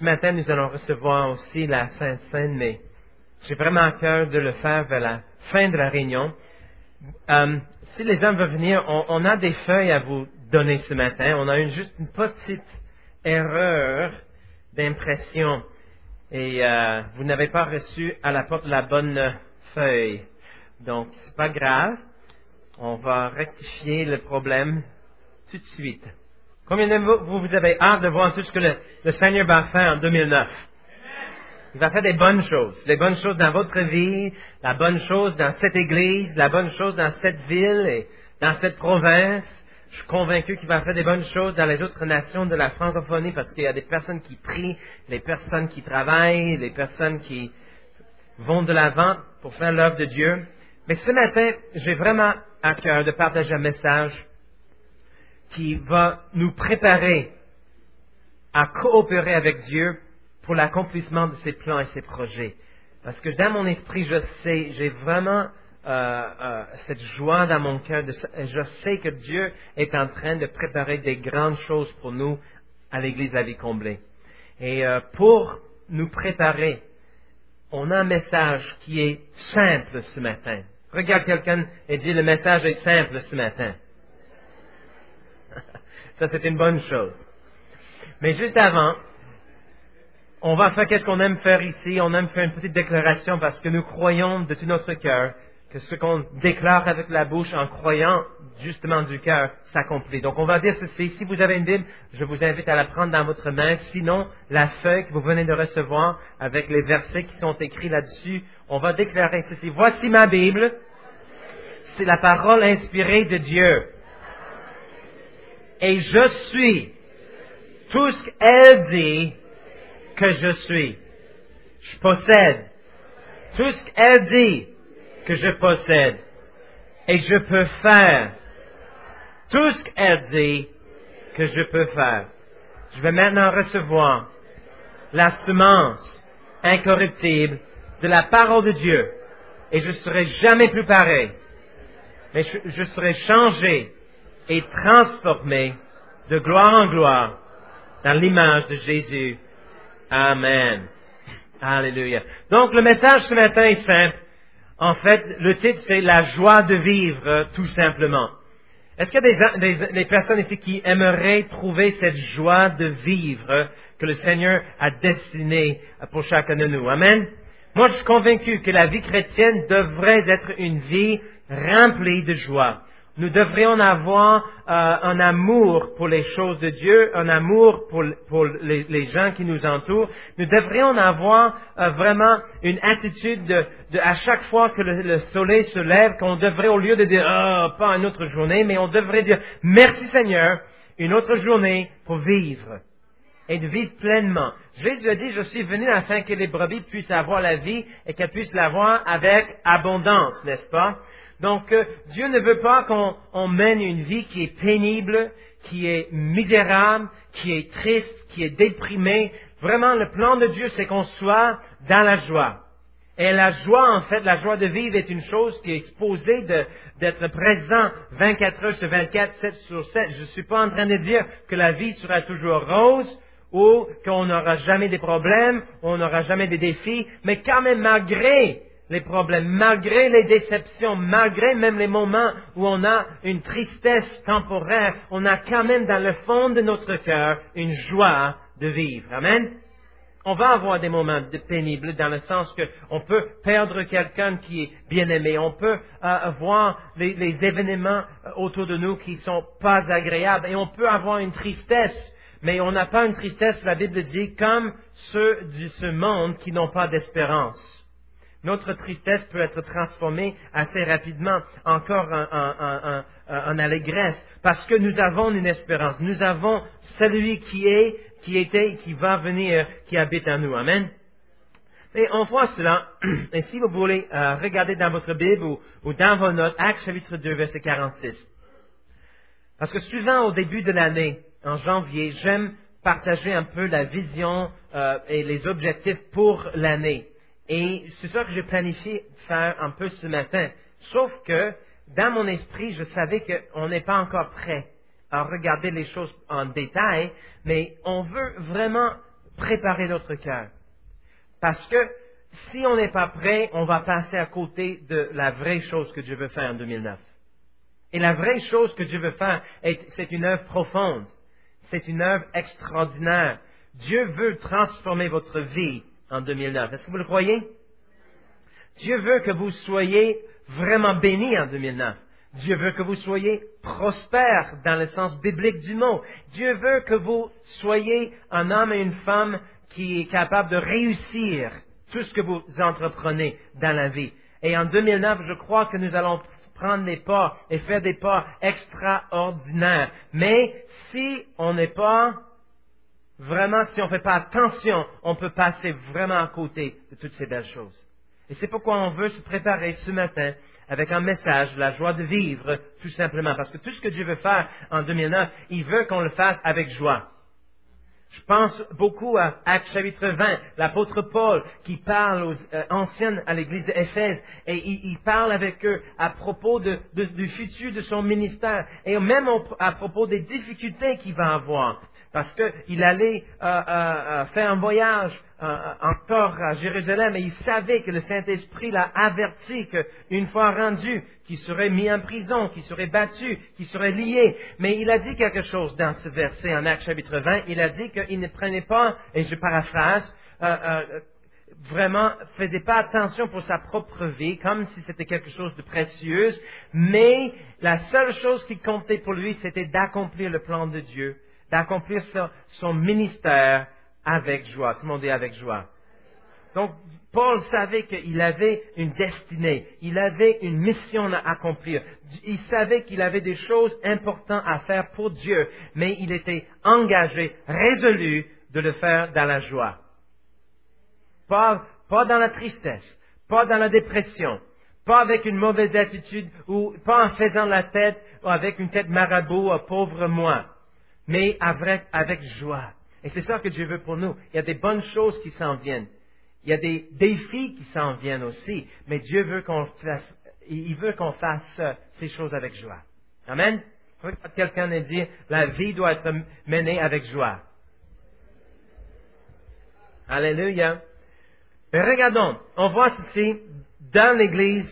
ce matin, nous allons recevoir aussi la Sainte Seine, mais j'ai vraiment à cœur de le faire vers la fin de la réunion. Si les gens veulent venir, on a des feuilles à vous donner ce matin. On a juste une petite erreur d'impression. Et vous n'avez pas reçu à la porte la bonne feuille. Donc, c'est pas grave. On va rectifier le problème tout de suite. Combien de vous avez hâte de voir tout ce que le Seigneur va faire en 2009? Il va faire des bonnes choses dans votre vie, la bonne chose dans cette église, la bonne chose dans cette ville et dans cette province. Je suis convaincu qu'il va faire des bonnes choses dans les autres nations de la francophonie parce qu'il y a des personnes qui prient, les personnes qui travaillent, les personnes qui vont de l'avant pour faire l'œuvre de Dieu. Mais ce matin, j'ai vraiment à cœur de partager un message qui va nous préparer à coopérer avec Dieu pour l'accomplissement de ses plans et ses projets. Parce que dans mon esprit, je sais, j'ai vraiment cette joie dans mon cœur. Je sais que Dieu est en train de préparer des grandes choses pour nous à l'Église La Vie Comblée. Et pour nous préparer, on a un message qui est simple ce matin. Regarde quelqu'un et dis, le message est simple ce matin. Ça, c'est une bonne chose. Mais juste avant, on va faire qu'est-ce qu'on aime faire ici. On aime faire une petite déclaration parce que nous croyons de tout notre cœur que ce qu'on déclare avec la bouche en croyant justement du cœur s'accomplit. Donc, on va dire ceci. Si vous avez une Bible, je vous invite à la prendre dans votre main. Sinon, la feuille que vous venez de recevoir avec les versets qui sont écrits là-dessus, on va déclarer ceci. Voici ma Bible. C'est la parole inspirée de Dieu. Et je suis tout ce qu'elle dit que je suis. Je possède tout ce qu'elle dit que je possède. Et je peux faire tout ce qu'elle dit que je peux faire. Je vais maintenant recevoir la semence incorruptible de la parole de Dieu. Et je serai jamais plus pareil. Mais je serai changé et transformé de gloire en gloire dans l'image de Jésus. Amen. Alléluia. Donc, le message ce matin est simple. En fait, le titre, c'est « La joie de vivre », tout simplement. Est-ce qu'il y a des personnes ici qui aimeraient trouver cette joie de vivre que le Seigneur a destinée pour chacun de nous? Amen. Moi, je suis convaincu que la vie chrétienne devrait être une vie remplie de joie. Nous devrions avoir un amour pour les choses de Dieu, un amour pour les gens qui nous entourent. Nous devrions avoir vraiment une attitude de à chaque fois que le soleil se lève, qu'on devrait, au lieu de dire « pas une autre journée », mais on devrait dire « Merci Seigneur, une autre journée pour vivre ». Et de vivre pleinement. Jésus a dit, je suis venu afin que les brebis puissent avoir la vie et qu'elles puissent l'avoir avec abondance, n'est-ce pas? Donc, Dieu ne veut pas qu'on mène une vie qui est pénible, qui est misérable, qui est triste, qui est déprimée. Vraiment, le plan de Dieu, c'est qu'on soit dans la joie. Et la joie, en fait, la joie de vivre est une chose qui est supposée d'être présent 24 heures sur 24, 7 sur 7. Je ne suis pas en train de dire que la vie sera toujours rose, ou qu'on n'aura jamais des problèmes, ou on n'aura jamais des défis, mais quand même malgré les problèmes, malgré les déceptions, malgré même les moments où on a une tristesse temporaire, on a quand même dans le fond de notre cœur une joie de vivre. Amen. On va avoir des moments pénibles dans le sens que on peut perdre quelqu'un qui est bien aimé, on peut avoir les événements autour de nous qui sont pas agréables et on peut avoir une tristesse. Mais on n'a pas une tristesse, la Bible dit, comme ceux de ce monde qui n'ont pas d'espérance. Notre tristesse peut être transformée assez rapidement encore en allégresse, parce que nous avons une espérance. Nous avons celui qui était, qui va venir, qui habite en nous. Amen. Et on voit cela, et si vous voulez regarder dans votre Bible ou dans vos notes, Actes chapitre 2, verset 46. Parce que souvent au début de l'année, en janvier, j'aime partager un peu la vision et les objectifs pour l'année. Et c'est ça que j'ai planifié faire un peu ce matin. Sauf que, dans mon esprit, je savais qu'on n'est pas encore prêt à regarder les choses en détail, mais on veut vraiment préparer notre cœur. Parce que si on n'est pas prêt, on va passer à côté de la vraie chose que Dieu veut faire en 2009. Et la vraie chose que Dieu veut faire, c'est une œuvre profonde. C'est une œuvre extraordinaire. Dieu veut transformer votre vie en 2009. Est-ce que vous le croyez? Dieu veut que vous soyez vraiment bénis en 2009. Dieu veut que vous soyez prospères dans le sens biblique du mot. Dieu veut que vous soyez un homme et une femme qui est capable de réussir tout ce que vous entreprenez dans la vie. Et en 2009, je crois que nous allons prendre des pas et faire des pas extraordinaires. Mais si on n'est pas vraiment, si on ne fait pas attention, on peut passer vraiment à côté de toutes ces belles choses. Et c'est pourquoi on veut se préparer ce matin avec un message, la joie de vivre, tout simplement. Parce que tout ce que Dieu veut faire en 2009, il veut qu'on le fasse avec joie. Je pense beaucoup à Actes chapitre 20, l'apôtre Paul qui parle aux anciens à l'église d'Éphèse et il parle avec eux à propos du futur de son ministère et même à propos des difficultés qu'il va avoir. Parce qu'il allait faire un voyage encore à Jérusalem et il savait que le Saint-Esprit l'a averti qu'une fois rendu, qu'il serait mis en prison, qu'il serait battu, qu'il serait lié. Mais il a dit quelque chose dans ce verset en Actes chapitre 20. Il a dit qu'il ne prenait pas, et je paraphrase, vraiment faisait pas attention pour sa propre vie, comme si c'était quelque chose de précieux, mais la seule chose qui comptait pour lui, c'était d'accomplir le plan de Dieu, d'accomplir son ministère avec joie. Tout le monde dit avec joie. Donc, Paul savait qu'il avait une destinée, il avait une mission à accomplir. Il savait qu'il avait des choses importantes à faire pour Dieu, mais il était engagé, résolu de le faire dans la joie. Pas dans la tristesse, pas dans la dépression, pas avec une mauvaise attitude, ou pas en faisant la tête, ou avec une tête marabout, pauvre moi, mais avec joie. Et c'est ça que Dieu veut pour nous. Il y a des bonnes choses qui s'en viennent. Il y a des défis qui s'en viennent aussi, mais Dieu veut il veut qu'on fasse ces choses avec joie. Amen? Quelqu'un a dit, la vie doit être menée avec joie. Alléluia. Mais regardons, on voit ceci dans l'Église,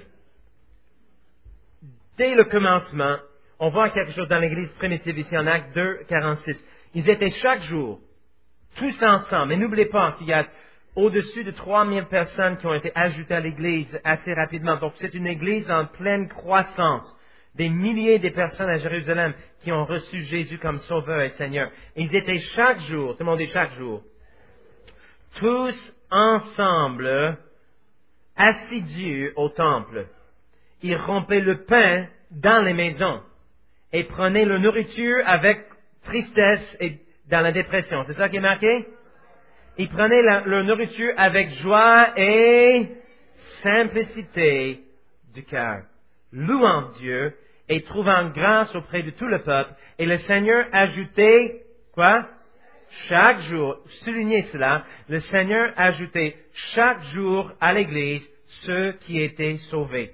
dès le commencement, on voit quelque chose dans l'Église primitive ici en Actes 2, 46. Ils étaient chaque jour, tous ensemble. Et n'oubliez pas qu'il y a au-dessus de 3000 personnes qui ont été ajoutées à l'Église assez rapidement. Donc c'est une Église en pleine croissance. Des milliers de personnes à Jérusalem qui ont reçu Jésus comme Sauveur et Seigneur. Et ils étaient chaque jour, tout le monde dit chaque jour, tous ensemble, assidus au temple. Ils rompaient le pain dans les maisons et prenaient la nourriture avec tristesse et dans la dépression. C'est ça qui est marqué? Ils prenaient leur nourriture avec joie et simplicité du cœur, louant Dieu et trouvant grâce auprès de tout le peuple. Et le Seigneur ajoutait, quoi? Chaque jour, soulignez cela, le Seigneur ajoutait chaque jour à l'Église ceux qui étaient sauvés.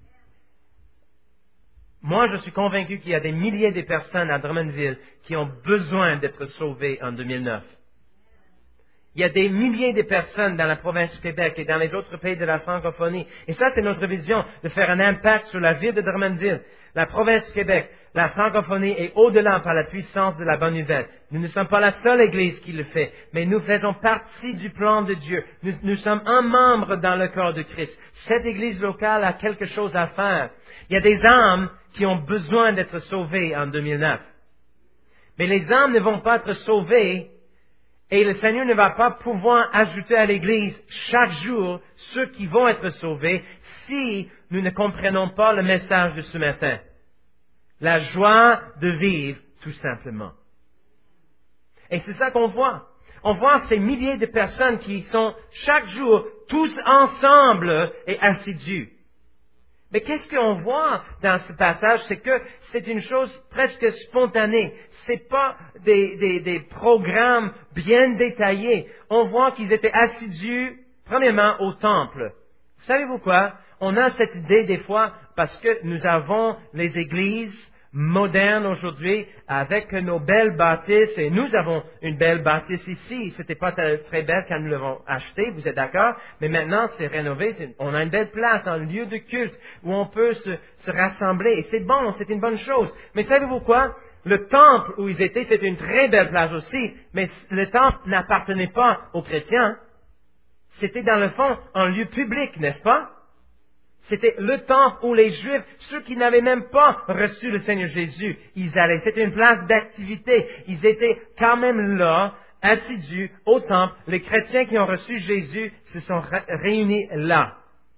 Moi, je suis convaincu qu'il y a des milliers de personnes à Drummondville qui ont besoin d'être sauvées en 2009. Il y a des milliers de personnes dans la province du Québec et dans les autres pays de la francophonie. Et ça, c'est notre vision, de faire un impact sur la ville de Drummondville, la province du Québec, la francophonie et au-delà par la puissance de la bonne nouvelle. Nous ne sommes pas la seule Église qui le fait, mais nous faisons partie du plan de Dieu. Nous sommes un membre dans le corps de Christ. Cette Église locale a quelque chose à faire. Il y a des âmes qui ont besoin d'être sauvées en 2009. Mais les âmes ne vont pas être sauvées et le Seigneur ne va pas pouvoir ajouter à l'Église chaque jour ceux qui vont être sauvés si nous ne comprenons pas le message de ce matin. La joie de vivre, tout simplement. Et c'est ça qu'on voit. On voit ces milliers de personnes qui sont chaque jour tous ensemble et assidus. Mais qu'est-ce qu'on voit dans ce passage? C'est que c'est une chose presque spontanée. C'est pas des programmes bien détaillés. On voit qu'ils étaient assidus, premièrement, au temple. Savez-vous quoi? On a cette idée des fois, parce que nous avons les églises moderne aujourd'hui avec nos belles bâtisses, et nous avons une belle bâtisse ici. C'était pas très belle quand nous l'avons acheté, vous êtes d'accord? Mais maintenant, c'est rénové, on a une belle place, un lieu de culte où on peut se rassembler. Et c'est bon, c'est une bonne chose. Mais savez-vous quoi? Le temple où ils étaient, c'était une très belle place aussi, mais le temple n'appartenait pas aux chrétiens. C'était dans le fond un lieu public, n'est-ce pas? C'était le temple où les Juifs, ceux qui n'avaient même pas reçu le Seigneur Jésus, ils allaient. C'était une place d'activité. Ils étaient quand même là, assidus au temple. Les chrétiens qui ont reçu Jésus se sont réunis là.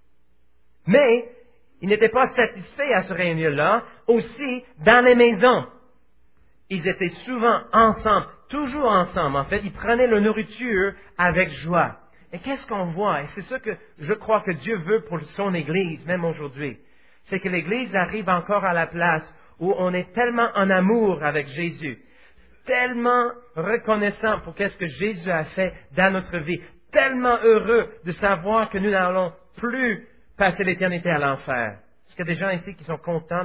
Mais ils n'étaient pas satisfaits à se réunir là, aussi dans les maisons. Ils étaient souvent ensemble, toujours ensemble en fait. Ils prenaient leur nourriture avec joie. Et qu'est-ce qu'on voit? Et c'est ça que je crois que Dieu veut pour son Église, même aujourd'hui. C'est que l'Église arrive encore à la place où on est tellement en amour avec Jésus, tellement reconnaissant pour qu'est-ce que Jésus a fait dans notre vie, tellement heureux de savoir que nous n'allons plus passer l'éternité à l'enfer. Est-ce qu'il y a des gens ici qui sont contents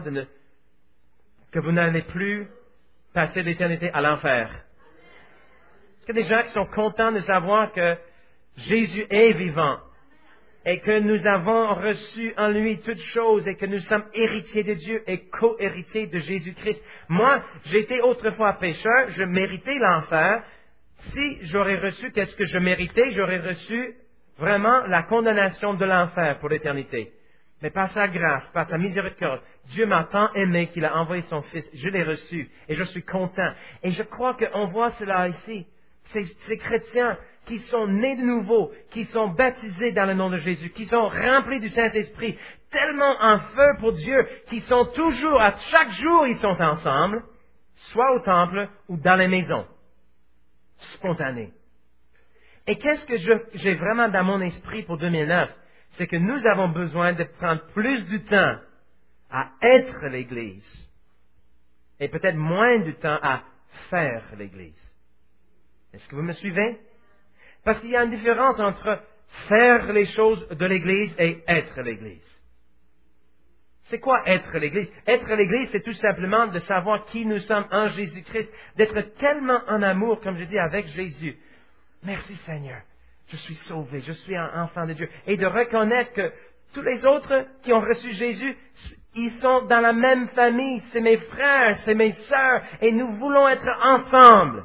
que vous n'allez plus passer l'éternité à l'enfer? Est-ce qu'il y a des gens qui sont contents de savoir que Jésus est vivant et que nous avons reçu en lui toutes choses et que nous sommes héritiers de Dieu et co-héritiers de Jésus-Christ? Moi, j'étais autrefois pécheur, je méritais l'enfer. Si j'aurais reçu qu'est-ce que je méritais, j'aurais reçu vraiment la condamnation de l'enfer pour l'éternité. Mais par sa grâce, par sa miséricorde, Dieu m'a tant aimé qu'il a envoyé son Fils. Je l'ai reçu et je suis content. Et je crois qu'on voit cela ici. Ces chrétiens qui sont nés de nouveau, qui sont baptisés dans le nom de Jésus, qui sont remplis du Saint-Esprit, tellement en feu pour Dieu, qui sont toujours, à chaque jour, ils sont ensemble, soit au temple ou dans les maisons. Spontané. Et qu'est-ce que j'ai vraiment dans mon esprit pour 2009? C'est que nous avons besoin de prendre plus du temps à être l'Église et peut-être moins du temps à faire l'Église. Est-ce que vous me suivez? Parce qu'il y a une différence entre faire les choses de l'Église et être l'Église. C'est quoi être l'Église? Être l'Église, c'est tout simplement de savoir qui nous sommes en Jésus-Christ, d'être tellement en amour, comme je dis, avec Jésus. Merci Seigneur, je suis sauvé, je suis un enfant de Dieu. Et de reconnaître que tous les autres qui ont reçu Jésus, ils sont dans la même famille, c'est mes frères, c'est mes sœurs, et nous voulons être ensemble.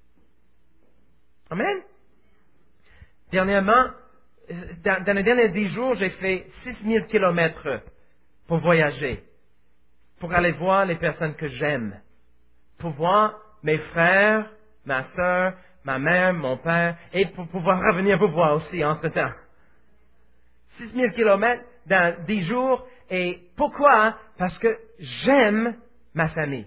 Amen? Dernièrement, dans les derniers 10 jours, j'ai fait 6000 kilomètres pour voyager, pour aller voir les personnes que j'aime, pour voir mes frères, ma sœur, ma mère, mon père, et pour pouvoir revenir vous voir aussi en ce temps. 6000 kilomètres dans 10 jours, et pourquoi? Parce que j'aime ma famille.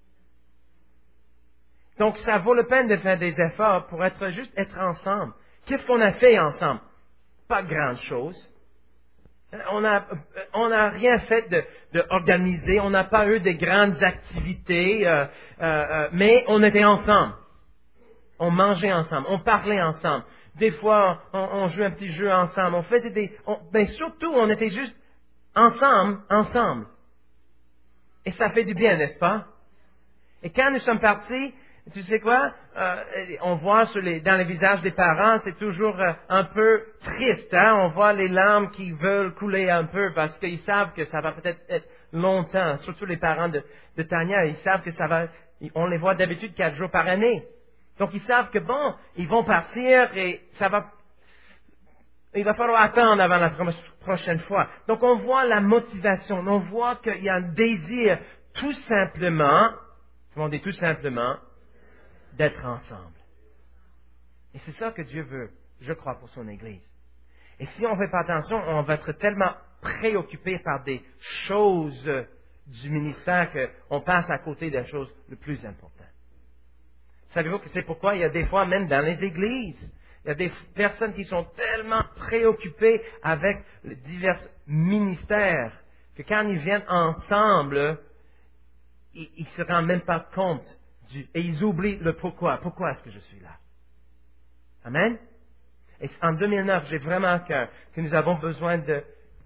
Donc, ça vaut la peine de faire des efforts pour juste être ensemble. Qu'est-ce qu'on a fait ensemble? Pas grand chose. On n'a rien fait de organisé. On n'a pas eu de grandes activités, mais on était ensemble. On mangeait ensemble. On parlait ensemble. Des fois, on jouait un petit jeu ensemble. On faisait mais surtout, on était juste ensemble. Et ça fait du bien, n'est-ce pas? Et quand nous sommes partis, tu sais quoi? On voit dans les visages des parents, c'est toujours un peu triste. Hein? On voit les larmes qui veulent couler un peu parce qu'ils savent que ça va peut-être être longtemps. Surtout les parents de Tania, ils savent que on les voit d'habitude 4 jours par année. Donc ils savent que bon, ils vont partir et il va falloir attendre avant la prochaine fois. Donc on voit la motivation, on voit qu'il y a un désir tout simplement, on dit tout simplement, d'être ensemble. Et c'est ça que Dieu veut, je crois, pour son Église. Et si on ne fait pas attention, on va être tellement préoccupé par des choses du ministère qu'on passe à côté des choses les plus importantes. Savez-vous que c'est pourquoi il y a des fois, même dans les églises, il y a des personnes qui sont tellement préoccupées avec les divers ministères que quand ils viennent ensemble, ils ne se rendent même pas compte et ils oublient le pourquoi. Pourquoi est-ce que je suis là? Amen? Et en 2009, j'ai vraiment à cœur que nous avons besoin de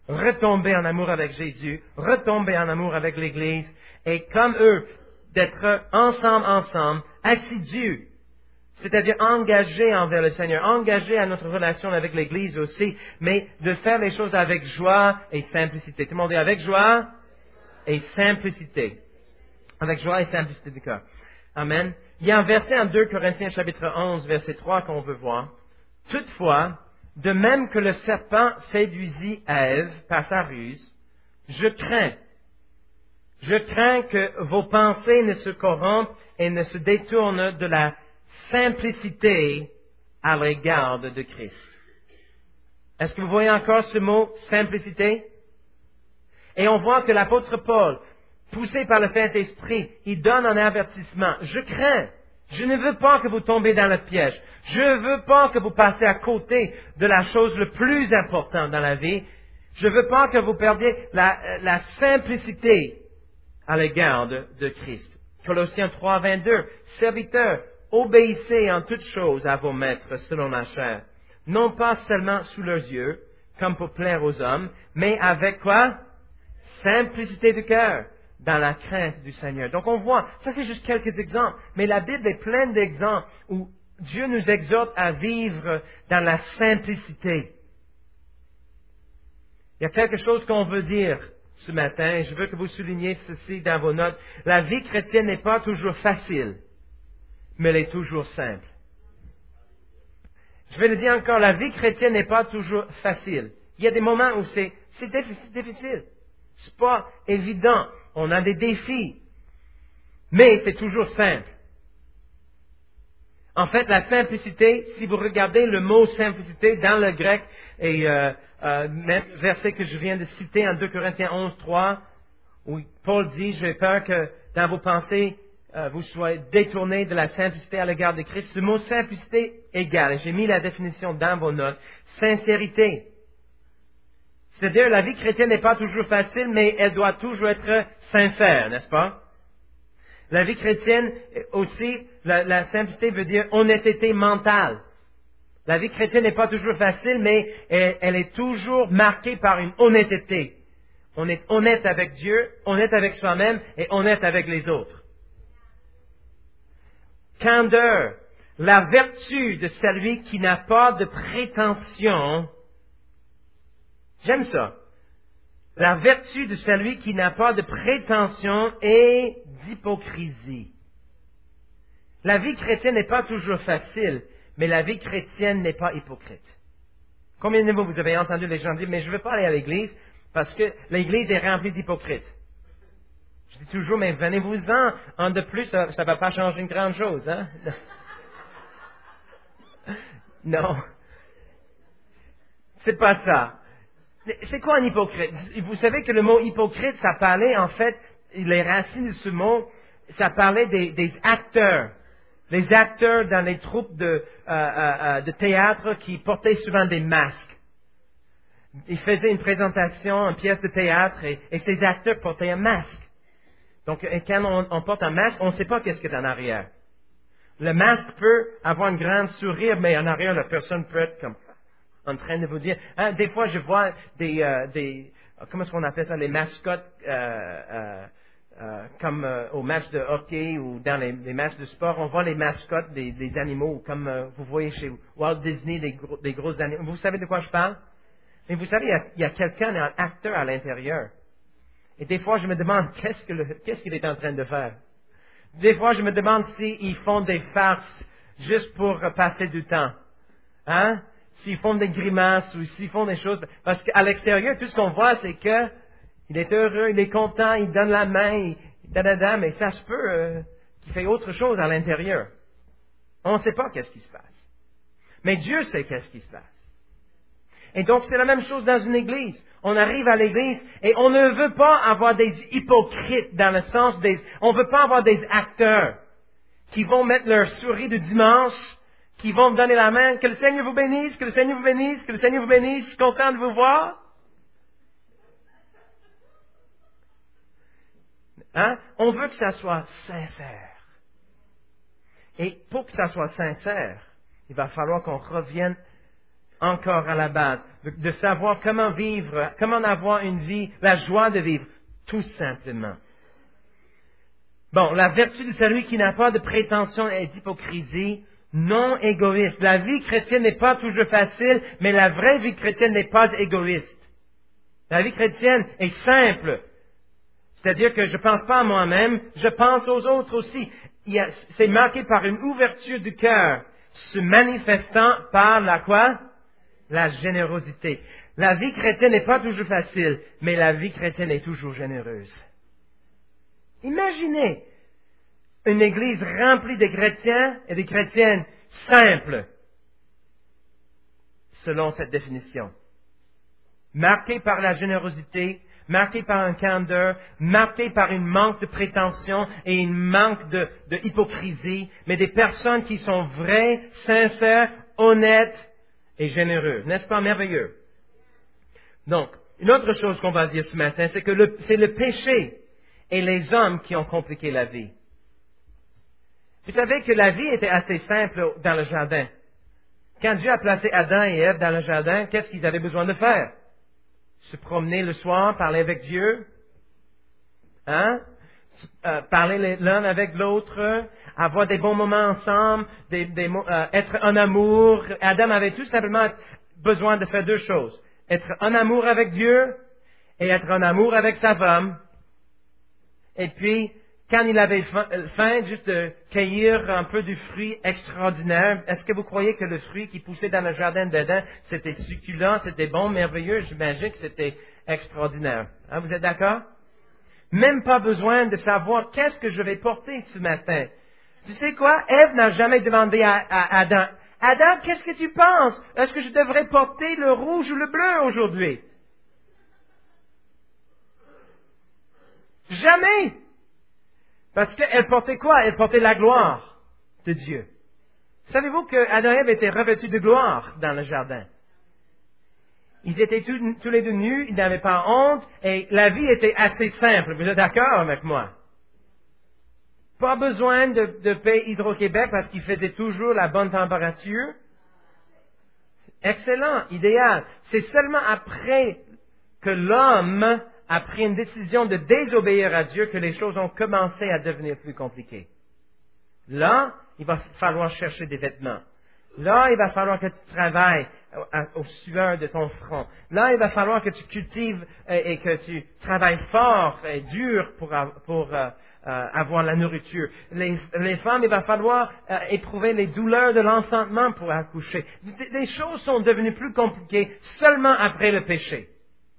retomber en amour avec Jésus, retomber en amour avec l'Église, et comme eux, d'être ensemble, assidus, c'est-à-dire engagés envers le Seigneur, engagés à notre relation avec l'Église aussi, mais de faire les choses avec joie et simplicité. Tout le monde dit avec joie et simplicité. Avec joie et simplicité du cœur. Amen. Il y a un verset en 2 Corinthiens chapitre 11, verset 3 qu'on veut voir. Toutefois, de même que le serpent séduisit Ève par sa ruse, je crains que vos pensées ne se corrompent et ne se détournent de la simplicité à l'égard de Christ. Est-ce que vous voyez encore ce mot simplicité? Et on voit que l'apôtre Paul, poussé par le Saint-Esprit, il donne un avertissement. Je crains. Je ne veux pas que vous tombez dans le piège. Je ne veux pas que vous passiez à côté de la chose le plus importante dans la vie. Je ne veux pas que vous perdiez la simplicité à l'égard de Christ. Colossiens 3, 22. Serviteurs, obéissez en toutes choses à vos maîtres selon la chair. Non pas seulement sous leurs yeux, comme pour plaire aux hommes, mais avec quoi? Simplicité du cœur, dans la crainte du Seigneur. Donc on voit, ça c'est juste quelques exemples, mais la Bible est pleine d'exemples où Dieu nous exhorte à vivre dans la simplicité. Il y a quelque chose qu'on veut dire ce matin, et je veux que vous souligniez ceci dans vos notes. La vie chrétienne n'est pas toujours facile, mais elle est toujours simple. Je vais le dire encore, la vie chrétienne n'est pas toujours facile. Il y a des moments où c'est difficile. C'est pas évident. On a des défis. Mais c'est toujours simple. En fait, la simplicité, si vous regardez le mot simplicité dans le grec, et même le verset que je viens de citer en 2 Corinthiens 11, 3, où Paul dit, j'ai peur que dans vos pensées, vous soyez détournés de la simplicité à l'égard de Christ. Ce mot simplicité égale, j'ai mis la définition dans vos notes, sincérité. C'est-à-dire, la vie chrétienne n'est pas toujours facile, mais elle doit toujours être sincère, n'est-ce pas? La vie chrétienne aussi, la simplicité veut dire honnêteté mentale. La vie chrétienne n'est pas toujours facile, mais elle est toujours marquée par une honnêteté. On est honnête avec Dieu, honnête avec soi-même et honnête avec les autres. Candeur, la vertu de celui qui n'a pas de prétention. J'aime ça. La vertu de celui qui n'a pas de prétention et d'hypocrisie. La vie chrétienne n'est pas toujours facile, mais la vie chrétienne n'est pas hypocrite. Combien de fois vous avez entendu les gens dire, mais je ne veux pas aller à l'église parce que l'église est remplie d'hypocrites. Je dis toujours, mais venez-vous-en, un de plus, ça ne va pas changer une grande chose, hein? Non. C'est pas ça. C'est quoi un hypocrite? Vous savez que le mot hypocrite, ça parlait, en fait, les racines de ce mot, ça parlait des acteurs. Les acteurs dans les troupes de théâtre qui portaient souvent des masques. Ils faisaient une présentation, une pièce de théâtre, et ces acteurs portaient un masque. Donc, quand on porte un masque, on ne sait pas qu'est-ce qu'il y a en arrière. Le masque peut avoir un grand sourire, mais en arrière, la personne peut être comme en train de vous dire. Hein, des fois, je vois comment est-ce qu'on appelle ça, les mascottes, comme au match de hockey ou dans les matchs de sport, on voit les mascottes des animaux, comme vous voyez chez Walt Disney, des gros animaux. Vous savez de quoi je parle? Mais vous savez, il y a quelqu'un, un acteur à l'intérieur. Et des fois, je me demande qu'est-ce qu'il est en train de faire. Des fois, je me demande s'ils font des farces juste pour passer du temps. Hein? S'ils font des grimaces ou s'ils font des choses. Parce qu'à l'extérieur, tout ce qu'on voit, c'est que il est heureux, il est content, il donne la main, mais ça se peut qu'il fait autre chose à l'intérieur. On ne sait pas qu'est-ce qui se passe. Mais Dieu sait qu'est-ce qui se passe. Et donc, c'est la même chose dans une église. On arrive à l'église et on ne veut pas avoir des hypocrites dans le sens on ne veut pas avoir des acteurs qui vont mettre leur souris de dimanche, qui vont me donner la main, que le Seigneur vous bénisse, que le Seigneur vous bénisse, que le Seigneur vous bénisse, je suis content de vous voir. Hein? On veut que ça soit sincère. Et pour que ça soit sincère, il va falloir qu'on revienne encore à la base, de savoir comment vivre, comment avoir une vie, la joie de vivre, tout simplement. Bon, la vertu de celui qui n'a pas de prétention et d'hypocrisie, non égoïste. La vie chrétienne n'est pas toujours facile, mais la vraie vie chrétienne n'est pas égoïste. La vie chrétienne est simple. C'est-à-dire que je ne pense pas à moi-même, je pense aux autres aussi. C'est marqué par une ouverture du cœur, se manifestant par la quoi? La générosité. La vie chrétienne n'est pas toujours facile, mais la vie chrétienne est toujours généreuse. Imaginez une église remplie de chrétiens et de chrétiennes simples, selon cette définition. Marquée par la générosité, marquée par un candeur, marquée par une manque de prétention et une manque de hypocrisie, mais des personnes qui sont vraies, sincères, honnêtes et généreux. N'est-ce pas merveilleux? Donc, une autre chose qu'on va dire ce matin, c'est que c'est le péché et les hommes qui ont compliqué la vie. Vous savez que la vie était assez simple dans le jardin. Quand Dieu a placé Adam et Ève dans le jardin, qu'est-ce qu'ils avaient besoin de faire? Se promener le soir, parler avec Dieu, parler l'un avec l'autre, avoir des bons moments ensemble, être en amour. Adam avait tout simplement besoin de faire deux choses. Être en amour avec Dieu et être en amour avec sa femme. Et puis, quand il avait faim, juste de cueillir un peu du fruit extraordinaire. Est-ce que vous croyez que le fruit qui poussait dans le jardin d'Éden, c'était succulent, c'était bon, merveilleux? J'imagine que c'était extraordinaire. Vous êtes d'accord? Même pas besoin de savoir qu'est-ce que je vais porter ce matin. Tu sais quoi? Ève n'a jamais demandé à Adam, Adam, qu'est-ce que tu penses? Est-ce que je devrais porter le rouge ou le bleu aujourd'hui? Jamais! Parce qu'elle portait quoi? Elle portait la gloire de Dieu. Savez-vous que Adam et Ève étaient revêtus de gloire dans le jardin? Ils étaient tous les deux nus, ils n'avaient pas honte, et la vie était assez simple. Vous êtes d'accord avec moi? Pas besoin de payer Hydro-Québec parce qu'il faisait toujours la bonne température. Excellent, idéal. C'est seulement après que l'homme a pris une décision de désobéir à Dieu que les choses ont commencé à devenir plus compliquées. Là, il va falloir chercher des vêtements. Là, il va falloir que tu travailles au sueur de ton front. Là, il va falloir que tu cultives et que tu travailles fort et dur pour avoir la nourriture. Les femmes, il va falloir éprouver les douleurs de l'enfantement pour accoucher. Les choses sont devenues plus compliquées seulement après le péché.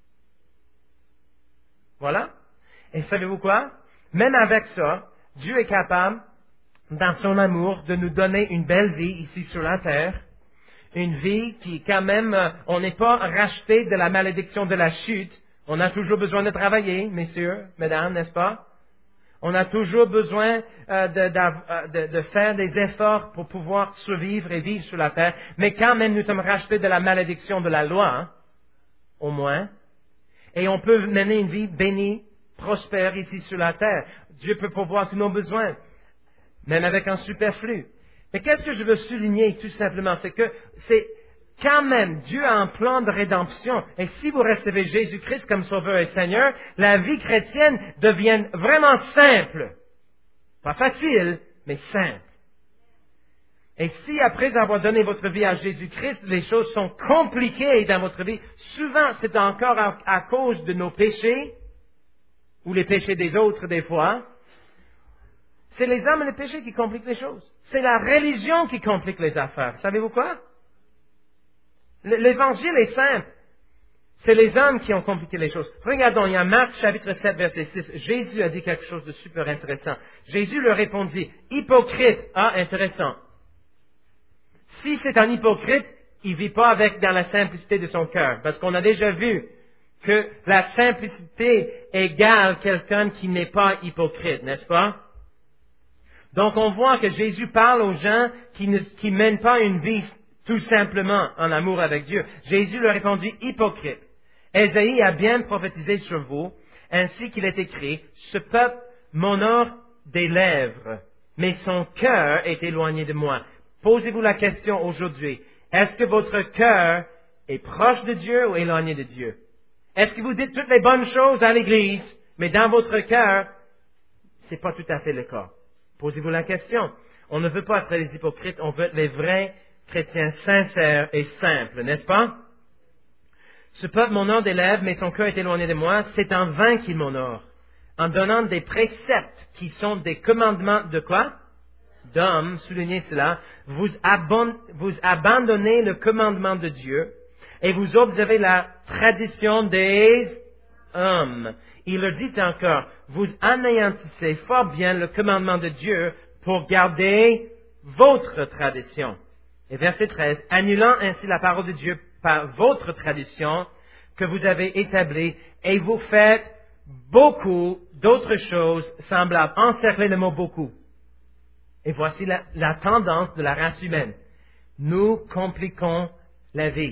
Voilà. Et savez-vous quoi? Même avec ça, Dieu est capable, dans son amour, de nous donner une belle vie ici sur la terre. Une vie qui, quand même, on n'est pas racheté de la malédiction de la chute. On a toujours besoin de travailler, messieurs, mesdames, n'est-ce pas? On a toujours besoin de faire des efforts pour pouvoir survivre et vivre sur la terre. Mais quand même, nous sommes rachetés de la malédiction de la loi, au moins. Et on peut mener une vie bénie, prospère ici sur la terre. Dieu peut pourvoir tous nos besoins, même avec un superflu. Mais qu'est-ce que je veux souligner tout simplement, c'est que c'est quand même, Dieu a un plan de rédemption. Et si vous recevez Jésus-Christ comme Sauveur et Seigneur, la vie chrétienne devient vraiment simple. Pas facile, mais simple. Et si après avoir donné votre vie à Jésus-Christ, les choses sont compliquées dans votre vie, souvent c'est encore à cause de nos péchés, ou les péchés des autres des fois. C'est les hommes et les péchés qui compliquent les choses. C'est la religion qui complique les affaires. Savez-vous quoi? L'évangile est simple. C'est les hommes qui ont compliqué les choses. Regardons, il y a Marc chapitre 7, verset 6. Jésus a dit quelque chose de super intéressant. Jésus leur répondit, hypocrite. Ah, intéressant. Si c'est un hypocrite, il vit pas dans la simplicité de son cœur. Parce qu'on a déjà vu que la simplicité égale quelqu'un qui n'est pas hypocrite, n'est-ce pas? Donc on voit que Jésus parle aux gens qui mènent pas une vie tout simplement en amour avec Dieu. Jésus leur répondit, hypocrite. Ésaïe a bien prophétisé sur vous, ainsi qu'il est écrit, ce peuple m'honore des lèvres, mais son cœur est éloigné de moi. Posez-vous la question aujourd'hui, Est-ce que votre cœur est proche de Dieu ou éloigné de Dieu? Est-ce que vous dites toutes les bonnes choses à l'Église, mais dans votre cœur, c'est pas tout à fait le cas? Posez-vous la question. On ne veut pas être les hypocrites, on veut être les vrais chrétiens sincères et simples, n'est-ce pas? Ce peuple m'honore des lèvres, mais son cœur est éloigné de moi. C'est en vain qu'il m'honore. En donnant des préceptes qui sont des commandements de quoi? D'hommes, soulignez cela. Vous abandonnez le commandement de Dieu et vous observez la tradition des hommes. Il leur dit encore, vous anéantissez fort bien le commandement de Dieu pour garder votre tradition. Et verset 13, annulant ainsi la parole de Dieu par votre tradition que vous avez établie, et vous faites beaucoup d'autres choses semblables. Encerclez le mot beaucoup. Et voici la tendance de la race humaine. Nous compliquons la vie.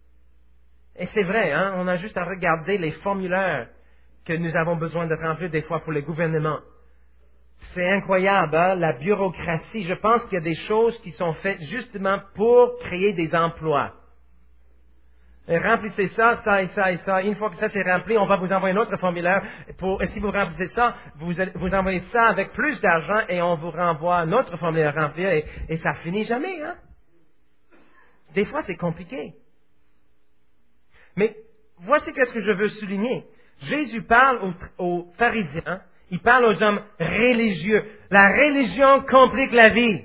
Et c'est vrai, hein, on a juste à regarder les formulaires que nous avons besoin de remplir des fois pour les gouvernements. C'est incroyable, hein, la bureaucratie. Je pense qu'il y a des choses qui sont faites justement pour créer des emplois. Et remplissez ça, ça et ça et ça. Une fois que ça c'est rempli, on va vous envoyer un autre formulaire. Et si vous remplissez ça, vous envoyez ça avec plus d'argent et on vous renvoie un autre formulaire à remplir et ça finit jamais, hein. Des fois, c'est compliqué. Mais voici ce que je veux souligner. Jésus parle aux pharisiens, il parle aux hommes religieux. La religion complique la vie.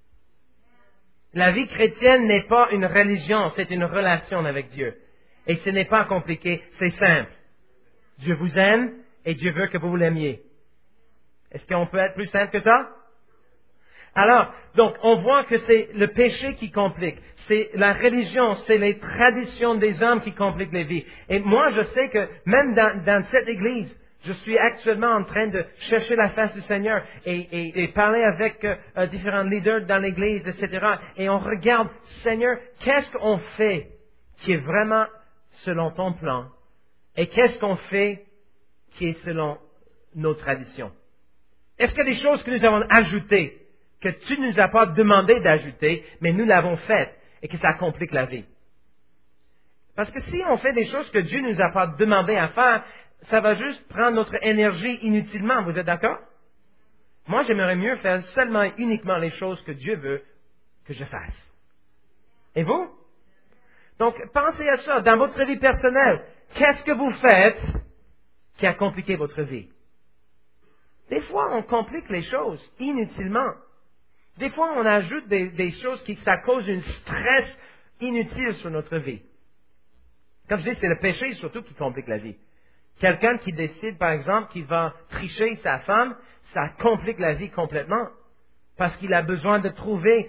La vie chrétienne n'est pas une religion, c'est une relation avec Dieu. Et ce n'est pas compliqué, c'est simple. Dieu vous aime et Dieu veut que vous l'aimiez. Est-ce qu'on peut être plus simple que ça? Alors, donc, on voit que c'est le péché qui complique. C'est la religion, c'est les traditions des hommes qui compliquent les vies. Et moi, je sais que même dans cette église, je suis actuellement en train de chercher la face du Seigneur et parler avec différents leaders dans l'Église, etc. Et on regarde, Seigneur, qu'est-ce qu'on fait qui est vraiment selon ton plan? Et qu'est-ce qu'on fait qui est selon nos traditions? Est-ce qu'il y a des choses que nous avons ajoutées, que tu ne nous as pas demandé d'ajouter, mais nous l'avons faites et que ça complique la vie? Parce que si on fait des choses que Dieu ne nous a pas demandé à faire, ça va juste prendre notre énergie inutilement. Vous êtes d'accord? Moi, j'aimerais mieux faire seulement et uniquement les choses que Dieu veut que je fasse. Et vous? Donc, pensez à ça. Dans votre vie personnelle, qu'est-ce que vous faites qui a compliqué votre vie? Des fois, on complique les choses inutilement. Des fois, on ajoute des choses ça cause un stress inutile sur notre vie. Comme je dis, c'est le péché surtout qui complique la vie. Quelqu'un qui décide, par exemple, qu'il va tricher sa femme, ça complique la vie complètement. Parce qu'il a besoin de trouver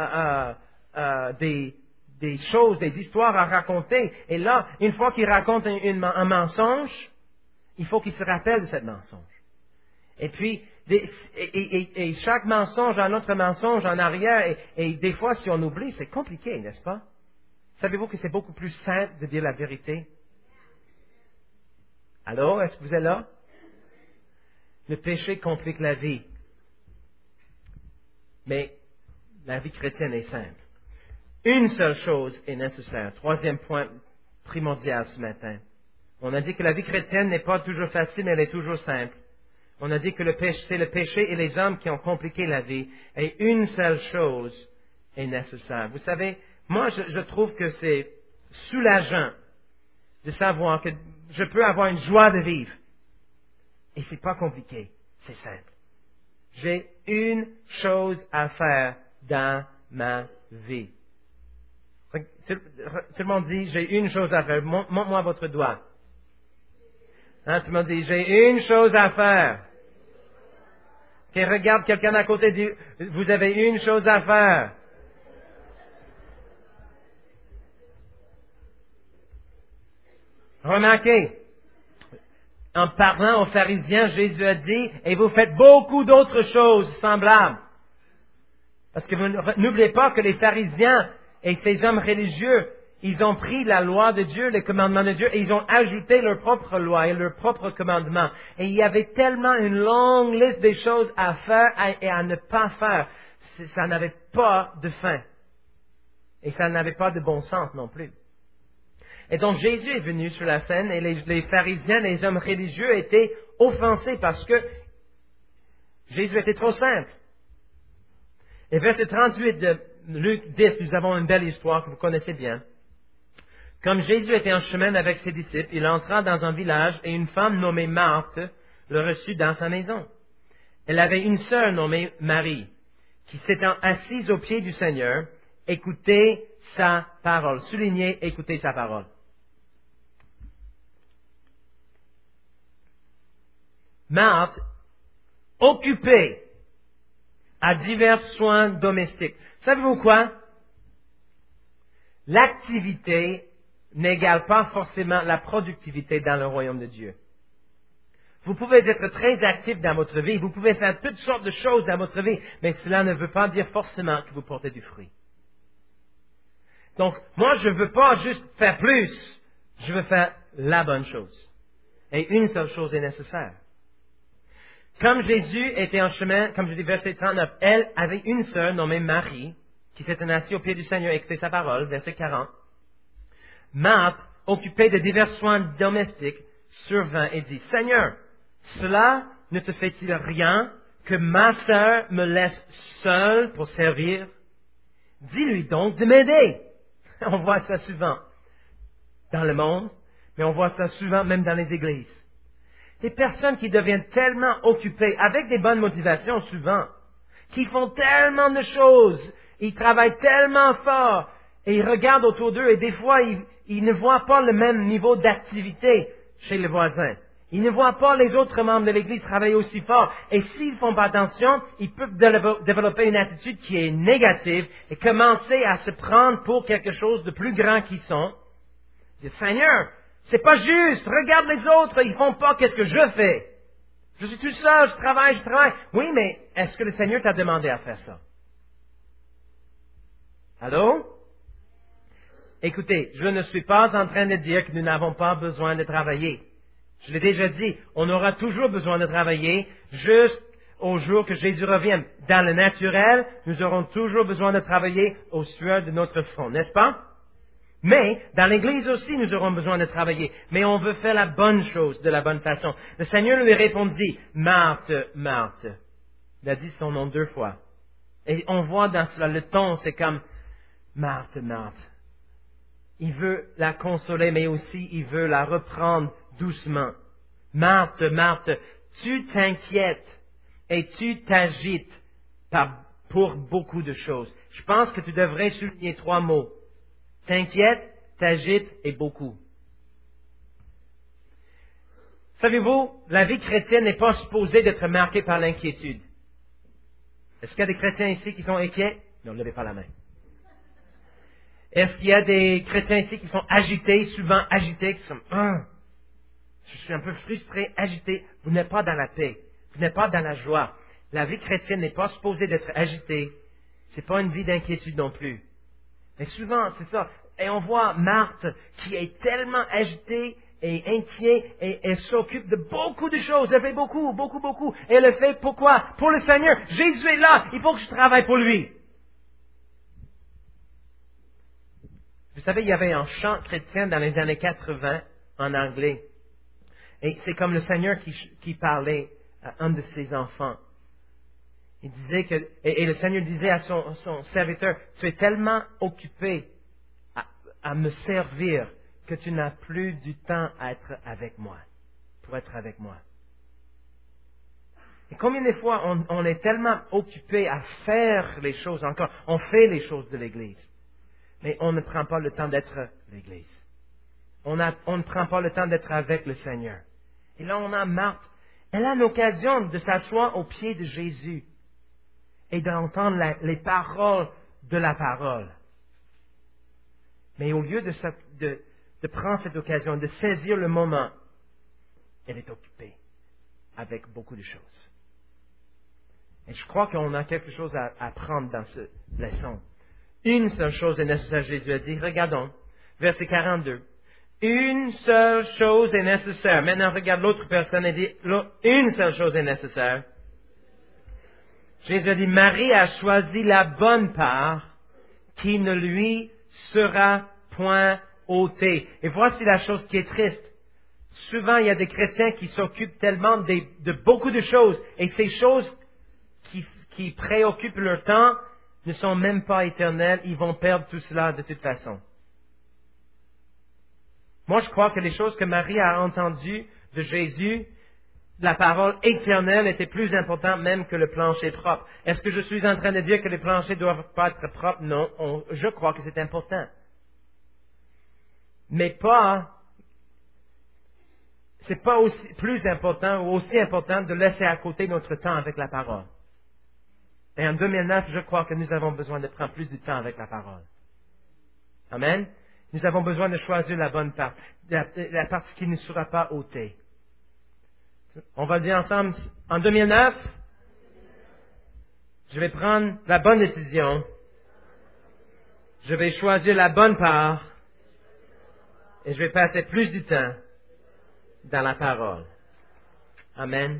des choses, des histoires à raconter. Et là, une fois qu'il raconte un mensonge, il faut qu'il se rappelle de ce mensonge. Et puis, et chaque mensonge a un autre mensonge en arrière. Et des fois, si on oublie, c'est compliqué, n'est-ce pas? Savez-vous que c'est beaucoup plus simple de dire la vérité? Alors, est-ce que vous êtes là? Le péché complique la vie. Mais la vie chrétienne est simple. Une seule chose est nécessaire. Troisième point primordial ce matin. On a dit que la vie chrétienne n'est pas toujours facile, mais elle est toujours simple. On a dit que c'est le péché et les hommes qui ont compliqué la vie. Et une seule chose est nécessaire. Vous savez, moi, je trouve que c'est soulageant de savoir que je peux avoir une joie de vivre. Et c'est pas compliqué, c'est simple. J'ai une chose à faire dans ma vie. Tout le monde dit, j'ai une chose à faire. Montre-moi votre doigt. Hein, tout le monde dit, j'ai une chose à faire. Okay, regarde quelqu'un à côté, dit, vous avez une chose à faire. Remarquez, en parlant aux pharisiens, Jésus a dit, et vous faites beaucoup d'autres choses semblables. Parce que n'oubliez pas que les pharisiens et ces hommes religieux, ils ont pris la loi de Dieu, les commandements de Dieu, et ils ont ajouté leur propre loi et leurs propres commandements. Et il y avait tellement une longue liste des choses à faire et à ne pas faire. Ça n'avait pas de fin. Et ça n'avait pas de bon sens non plus. Et donc Jésus est venu sur la scène et les pharisiens, les hommes religieux étaient offensés parce que Jésus était trop simple. Et verset 38 de Luc 10, nous avons une belle histoire que vous connaissez bien. Comme Jésus était en chemin avec ses disciples, il entra dans un village et une femme nommée Marthe le reçut dans sa maison. Elle avait une sœur nommée Marie, qui s'étant assise aux pieds du Seigneur, écoutait sa parole. Soulignez, écouter sa parole. Marthe, occupée à divers soins domestiques. Savez-vous quoi? L'activité n'égale pas forcément la productivité dans le royaume de Dieu. Vous pouvez être très actif dans votre vie, vous pouvez faire toutes sortes de choses dans votre vie, mais cela ne veut pas dire forcément que vous portez du fruit. Donc, moi, je ne veux pas juste faire plus, je veux faire la bonne chose. Et une seule chose est nécessaire. Comme Jésus était en chemin, comme je dis verset 39, elle avait une sœur nommée Marie, qui s'était assise au pied du Seigneur et écoutait sa parole, verset 40. Marthe, occupée de divers soins domestiques, survint et dit, Seigneur, cela ne te fait-il rien que ma sœur me laisse seule pour servir? Dis-lui donc de m'aider. On voit ça souvent dans le monde, mais on voit ça souvent même dans les églises. Des personnes qui deviennent tellement occupées, avec des bonnes motivations souvent, qui font tellement de choses, ils travaillent tellement fort, et ils regardent autour d'eux, et des fois, ils ne voient pas le même niveau d'activité chez les voisins. Ils ne voient pas les autres membres de l'Église travailler aussi fort. Et s'ils ne font pas attention, ils peuvent développer une attitude qui est négative et commencer à se prendre pour quelque chose de plus grand qu'ils sont. Ils disent, Seigneur, c'est pas juste, regarde les autres, ils font pas qu'est-ce que je fais. Je suis tout seul, je travaille. Oui, mais est-ce que le Seigneur t'a demandé à faire ça? Allô? Écoutez, je ne suis pas en train de dire que nous n'avons pas besoin de travailler. Je l'ai déjà dit, on aura toujours besoin de travailler jusqu'au jour que Jésus revienne. Dans le naturel, nous aurons toujours besoin de travailler au sueur de notre front, n'est-ce pas? Mais, dans l'Église aussi, nous aurons besoin de travailler. Mais on veut faire la bonne chose de la bonne façon. Le Seigneur lui répondit, Marthe, Marthe. Il a dit son nom 2 fois. Et on voit dans cela, le ton, c'est comme, Marthe, Marthe. Il veut la consoler, mais aussi il veut la reprendre doucement. Marthe, Marthe, tu t'inquiètes et tu t'agites pour beaucoup de choses. Je pense que tu devrais souligner 3 mots. T'inquiètes, t'agites et beaucoup. Savez-vous, la vie chrétienne n'est pas supposée d'être marquée par l'inquiétude. Est-ce qu'il y a des chrétiens ici qui sont inquiets? Non, ne levez pas la main. Est-ce qu'il y a des chrétiens ici qui sont agités, souvent agités, qui sont je suis un peu frustré, agité. Vous n'êtes pas dans la paix. Vous n'êtes pas dans la joie. La vie chrétienne n'est pas supposée d'être agitée. C'est pas une vie d'inquiétude non plus. Mais souvent, c'est ça. Et on voit Marthe qui est tellement agitée et inquiète et elle s'occupe de beaucoup de choses. Elle fait beaucoup. Et elle le fait pourquoi? Pour le Seigneur. Jésus est là. Il faut que je travaille pour lui. Vous savez, il y avait un chant chrétien dans les années 80 en anglais. Et c'est comme le Seigneur qui parlait à un de ses enfants. Il disait que, et le Seigneur disait à son serviteur, tu es tellement occupé à me servir que tu n'as plus du temps à être avec moi, pour être avec moi. Et combien de fois on est tellement occupé à faire les choses encore, on fait les choses de l'Église, mais on ne prend pas le temps d'être l'Église. On ne prend pas le temps d'être avec le Seigneur. Et là, on a Marthe. Elle a l'occasion de s'asseoir aux pieds de Jésus et d'entendre les paroles de la parole. Mais au lieu de prendre cette occasion, de saisir le moment, elle est occupée avec beaucoup de choses. Et je crois qu'on a quelque chose à apprendre dans cette leçon. Une seule chose est nécessaire, Jésus a dit. Regardons, verset 42. Une seule chose est nécessaire. Maintenant, regarde l'autre personne et dit, une seule chose est nécessaire. Jésus a dit, Marie a choisi la bonne part qui ne lui sera point ôté. Et voici la chose qui est triste. Souvent, il y a des chrétiens qui s'occupent tellement de beaucoup de choses, et ces choses qui préoccupent leur temps ne sont même pas éternelles, ils vont perdre tout cela de toute façon. Moi, je crois que les choses que Marie a entendues de Jésus, la parole éternelle était plus importante même que le plancher propre. Est-ce que je suis en train de dire que les planchers doivent pas être propres? Non, je crois que c'est important. Mais c'est pas plus important ou aussi important de laisser à côté notre temps avec la parole. Et en 2009, je crois que nous avons besoin de prendre plus de temps avec la parole. Amen. Nous avons besoin de choisir la bonne part, la partie qui ne sera pas ôtée. On va le dire ensemble. En 2009, je vais prendre la bonne décision. Je vais choisir la bonne part. Et je vais passer plus du temps dans la parole. Amen.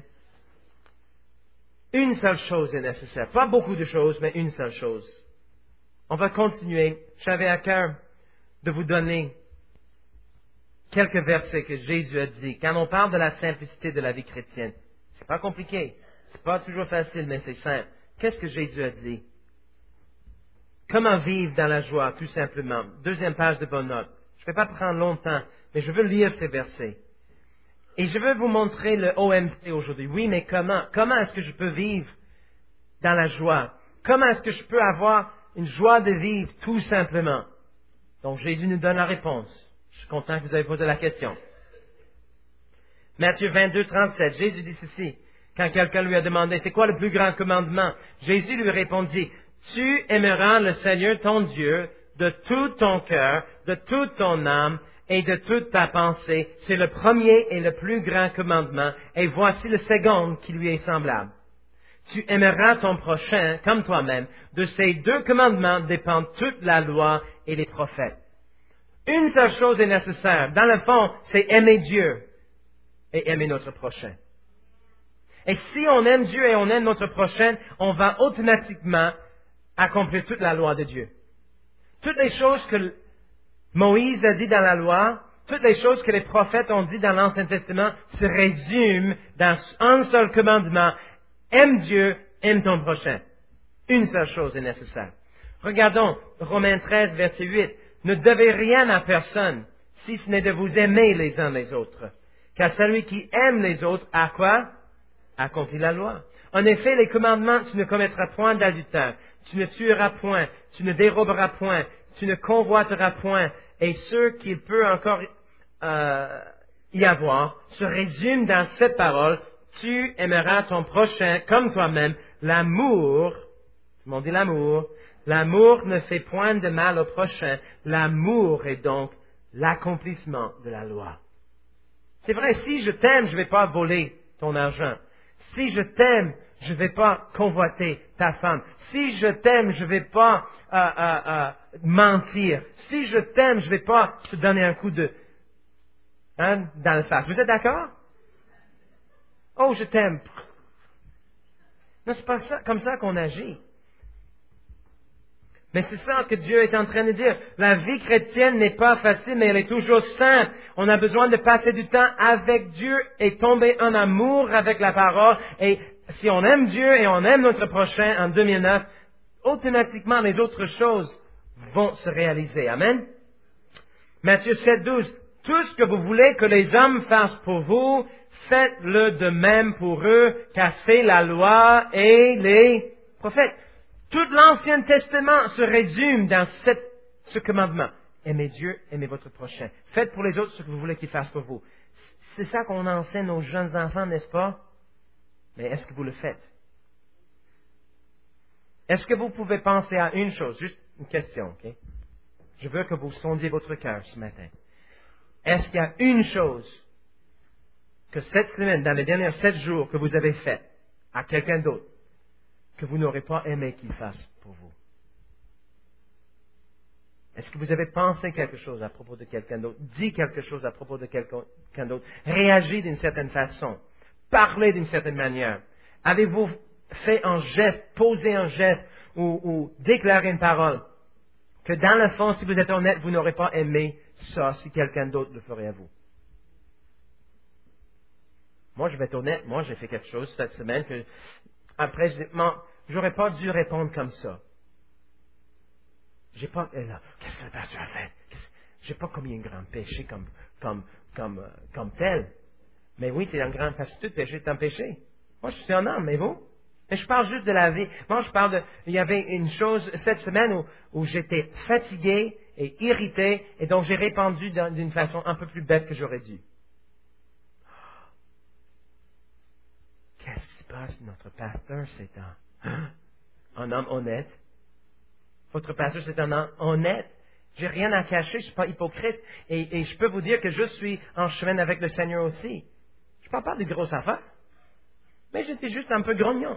Une seule chose est nécessaire. Pas beaucoup de choses, mais une seule chose. On va continuer. J'avais à cœur de vous donner quelques versets que Jésus a dit. Quand on parle de la simplicité de la vie chrétienne, c'est pas compliqué. C'est pas toujours facile, mais c'est simple. Qu'est-ce que Jésus a dit? Comment vivre dans la joie, tout simplement. Deuxième page de bonne note. Je ne vais pas prendre longtemps, mais je veux lire ces versets. Et je veux vous montrer le OMC aujourd'hui. Oui, mais comment? Comment est-ce que je peux vivre dans la joie? Comment est-ce que je peux avoir une joie de vivre, tout simplement? Donc, Jésus nous donne la réponse. Je suis content que vous ayez posé la question. Matthieu 22, 37, Jésus dit ceci. Quand quelqu'un lui a demandé, c'est quoi le plus grand commandement? Jésus lui répondit, tu aimeras le Seigneur ton Dieu de tout ton cœur, de toute ton âme et de toute ta pensée. C'est le premier et le plus grand commandement. Et voici le second qui lui est semblable. Tu aimeras ton prochain comme toi-même. De ces deux commandements dépend toute la loi et les prophètes. Une seule chose est nécessaire. Dans le fond, c'est aimer Dieu et aimer notre prochain. Et si on aime Dieu et on aime notre prochain, on va automatiquement accomplir toute la loi de Dieu. Toutes les choses que Moïse a dit dans la loi, toutes les choses que les prophètes ont dit dans l'Ancien Testament se résument dans un seul commandement. Aime Dieu, aime ton prochain. Une seule chose est nécessaire. Regardons Romains 13, verset 8. Ne devez rien à personne, si ce n'est de vous aimer les uns les autres. Car celui qui aime les autres, a quoi? Accomplit la loi. En effet, les commandements, tu ne commettras point d'adultère, tu ne tueras point, tu ne déroberas point, tu ne convoiteras point, et ceux qu'il peut encore y avoir se résument dans cette parole, tu aimeras ton prochain comme toi-même. L'amour, tout le monde dit l'amour, l'amour ne fait point de mal au prochain, l'amour est donc l'accomplissement de la loi. C'est vrai, si je t'aime, je ne vais pas voler ton argent. Si je t'aime, je ne vais pas convoiter ta femme. Si je t'aime, je ne vais pas mentir. Si je t'aime, je ne vais pas te donner un coup dans le face. Vous êtes d'accord? Oh, je t'aime. Non, c'est pas ça, comme ça qu'on agit. Mais c'est ça que Dieu est en train de dire. La vie chrétienne n'est pas facile, mais elle est toujours simple. On a besoin de passer du temps avec Dieu et tomber en amour avec la parole. Et si on aime Dieu et on aime notre prochain en 2009, automatiquement les autres choses vont se réaliser. Amen. Matthieu 7, 12. Tout ce que vous voulez que les hommes fassent pour vous, faites-le de même pour eux, car c'est la loi et les prophètes. Tout l'Ancien Testament se résume dans ce commandement. Aimez Dieu, aimez votre prochain. Faites pour les autres ce que vous voulez qu'ils fassent pour vous. C'est ça qu'on enseigne aux jeunes enfants, n'est-ce pas? Mais est-ce que vous le faites? Est-ce que vous pouvez penser à une chose? Juste une question, ok? Je veux que vous sondiez votre cœur ce matin. Est-ce qu'il y a une chose que cette semaine, dans les derniers 7 jours, que vous avez fait à quelqu'un d'autre, que vous n'aurez pas aimé qu'il fasse pour vous? Est-ce que vous avez pensé quelque chose à propos de quelqu'un d'autre, dit quelque chose à propos de quelqu'un d'autre, réagi d'une certaine façon, parlé d'une certaine manière? Avez-vous fait un geste, posé un geste ou déclaré une parole que dans le fond, si vous êtes honnête, vous n'aurez pas aimé ça si quelqu'un d'autre le ferait à vous. Moi, je vais être honnête. Moi, j'ai fait quelque chose cette semaine que, après, j'aurais pas dû répondre comme ça. J'ai pas, qu'est-ce que le pasteur a fait? J'ai pas commis un grand péché comme tel. Mais oui, c'est un grand péché. Tout péché, c'est un péché. Moi, je suis un homme, mais vous? Mais je parle juste de la vie. Moi, il y avait une chose cette semaine où j'étais fatigué et irrité, et donc j'ai répondu d'une façon un peu plus bête que j'aurais dû. Qu'est-ce qui se passe? Notre pasteur, c'est un homme honnête. Votre pasteur, c'est un homme honnête. J'ai rien à cacher, je suis pas hypocrite. Et je peux vous dire que je suis en chemin avec le Seigneur aussi. Je parle pas de grosses affaires. Mais j'étais juste un peu grognon.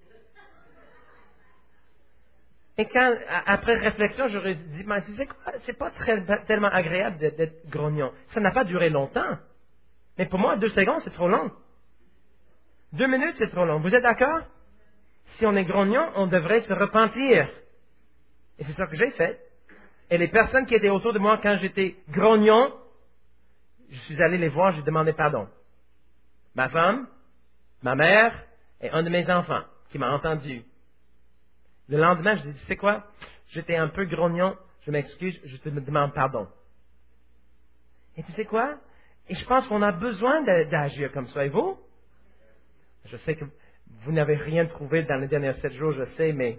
Et après réflexion, j'aurais dit, mais tu sais quoi, c'est pas tellement agréable d'être grognon. Ça n'a pas duré longtemps. Mais pour moi, 2 secondes, c'est trop long. 2 minutes, c'est trop long. Vous êtes d'accord? Si on est grognon, on devrait se repentir. Et c'est ça que j'ai fait. Et les personnes qui étaient autour de moi quand j'étais grognon, je suis allé les voir, j'ai demandé pardon. Ma femme, ma mère et un de mes enfants qui m'a entendu. Le lendemain, je dis, tu sais quoi? J'étais un peu grognon, je m'excuse, je te demande pardon. Et tu sais quoi? Et je pense qu'on a besoin d'agir comme ça. Et vous? Je sais que vous n'avez rien trouvé dans les derniers 7 jours, je sais, mais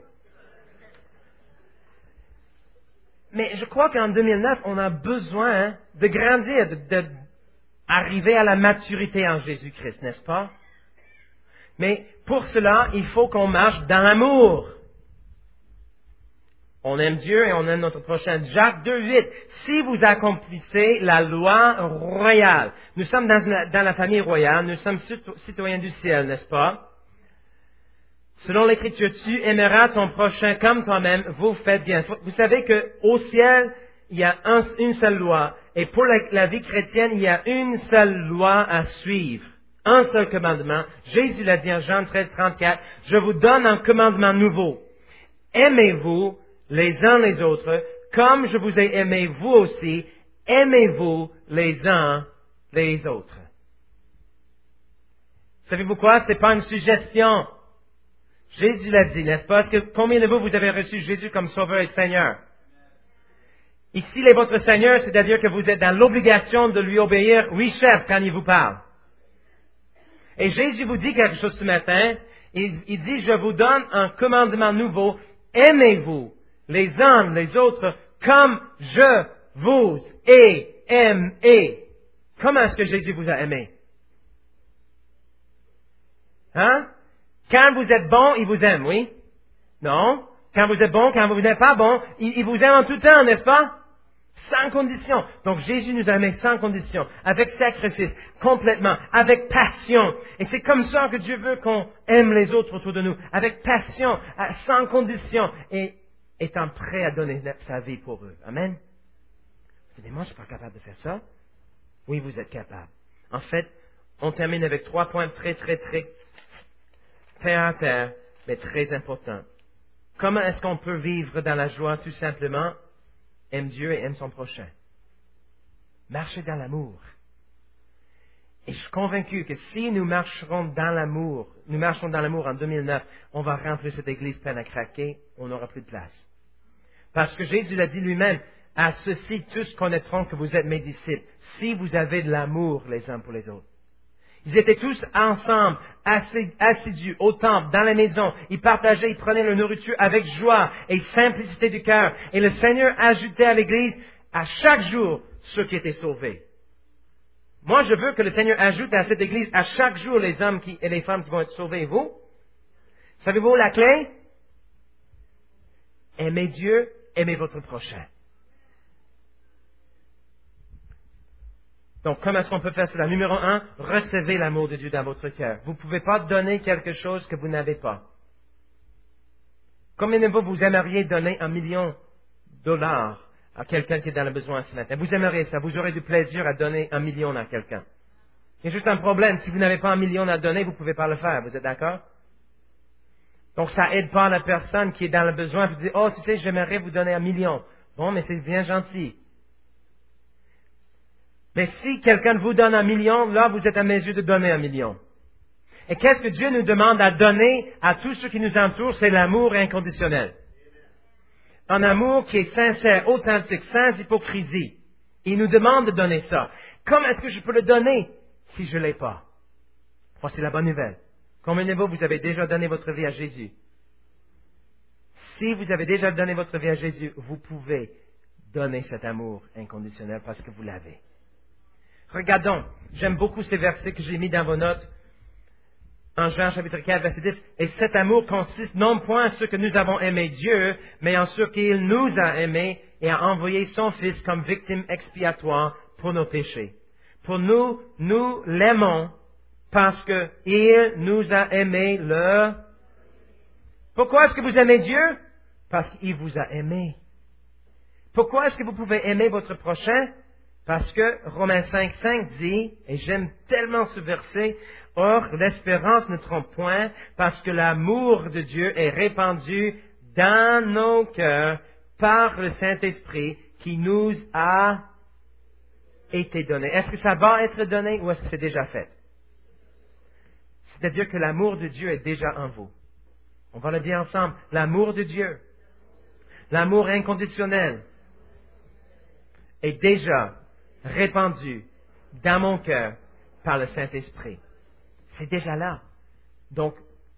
je crois qu'en 2009, on a besoin de grandir, d'arriver à la maturité en Jésus-Christ, n'est-ce pas? Mais pour cela, il faut qu'on marche dans l'amour. On aime Dieu et on aime notre prochain. Jacques 2,8. Si vous accomplissez la loi royale, nous sommes dans la famille royale, nous sommes citoyens du ciel, n'est-ce pas? Selon l'Écriture, tu aimeras ton prochain comme toi-même, vous faites bien. Vous savez qu'au ciel, il y a une seule loi. Et pour la vie chrétienne, il y a une seule loi à suivre. Un seul commandement. Jésus l'a dit en Jean 13, 34. Je vous donne un commandement nouveau. Aimez-vous les uns les autres, comme je vous ai aimé vous aussi. Aimez-vous les uns les autres. Savez-vous quoi? C'est pas une suggestion. Jésus l'a dit, n'est-ce pas? Combien de vous avez reçu Jésus comme Sauveur et Seigneur? Et s'il est votre Seigneur, c'est-à-dire que vous êtes dans l'obligation de lui obéir, oui, chef, quand il vous parle. Et Jésus vous dit quelque chose ce matin. Il dit, je vous donne un commandement nouveau. Aimez-vous les uns les autres comme je vous ai aimé. Comment est-ce que Jésus vous a aimé? Hein? Quand vous êtes bon, il vous aime, oui? Non? Quand vous êtes bon, quand vous n'êtes pas bon, il vous aime en tout temps, n'est-ce pas? Sans condition. Donc Jésus nous a aimés sans condition, avec sacrifice, complètement, avec passion. Et c'est comme ça que Dieu veut qu'on aime les autres autour de nous, avec passion, sans condition, et étant prêt à donner sa vie pour eux. Amen? Vous dites, moi, je ne suis pas capable de faire ça. Oui, vous êtes capable. En fait, on termine avec 3 points très terre à terre, mais très importants. Comment est-ce qu'on peut vivre dans la joie? Tout simplement, aime Dieu et aime son prochain. Marchez dans l'amour. Et je suis convaincu que si nous marcherons dans l'amour en 2009, on va remplir cette église pleine à craquer, on n'aura plus de place. Parce que Jésus l'a dit lui-même, à ceux-ci tous connaîtront que vous êtes mes disciples, si vous avez de l'amour les uns pour les autres. Ils étaient tous ensemble, assidus, au temple, dans la maison. Ils partageaient, ils prenaient leur nourriture avec joie et simplicité du cœur. Et le Seigneur ajoutait à l'Église, à chaque jour, ceux qui étaient sauvés. Moi, je veux que le Seigneur ajoute à cette Église, à chaque jour, les hommes et les femmes qui vont être sauvés. Et vous? Savez-vous la clé? Aimez Dieu, aimez votre prochain. Donc, comment est-ce qu'on peut faire cela? Numéro 1, recevez l'amour de Dieu dans votre cœur. Vous ne pouvez pas donner quelque chose que vous n'avez pas. Combien de vous aimeriez donner $1 million à quelqu'un qui est dans le besoin ce matin? Vous aimeriez ça. Vous aurez du plaisir à donner $1 million à quelqu'un. Il y a juste un problème. Si vous n'avez pas $1 million à donner, vous ne pouvez pas le faire. Vous êtes d'accord? Donc, ça aide pas la personne qui est dans le besoin. Vous dites, oh, tu sais, j'aimerais vous donner $1 million. Bon, mais c'est bien gentil. Mais si quelqu'un vous donne 1 million, là, vous êtes à mesure de donner 1 million. Et qu'est-ce que Dieu nous demande à donner à tous ceux qui nous entourent? C'est l'amour inconditionnel. Un amour qui est sincère, authentique, sans hypocrisie. Il nous demande de donner ça. Comment est-ce que je peux le donner si je ne l'ai pas? Voici la bonne nouvelle. Combien de vous avez déjà donné votre vie à Jésus? Si vous avez déjà donné votre vie à Jésus, vous pouvez donner cet amour inconditionnel parce que vous l'avez. Regardons, j'aime beaucoup ces versets que j'ai mis dans vos notes. En Jean chapitre 4, verset 10. Et cet amour consiste non point en ce que nous avons aimé Dieu, mais en ce qu'il nous a aimés et a envoyé son Fils comme victime expiatoire pour nos péchés. Pour nous l'aimons parce qu'il nous a aimés Pourquoi est-ce que vous aimez Dieu? Parce qu'il vous a aimé. Pourquoi est-ce que vous pouvez aimer votre prochain? Parce que Romains 5,5 dit, et j'aime tellement ce verset, or l'espérance ne trompe point, parce que l'amour de Dieu est répandu dans nos cœurs par le Saint-Esprit qui nous a été donné. Est-ce que ça va être donné ou est-ce que c'est déjà fait? C'est-à-dire que l'amour de Dieu est déjà en vous. On va le dire ensemble. L'amour de Dieu, l'amour inconditionnel, est déjà répandu dans mon cœur par le Saint-Esprit. C'est déjà là. Donc,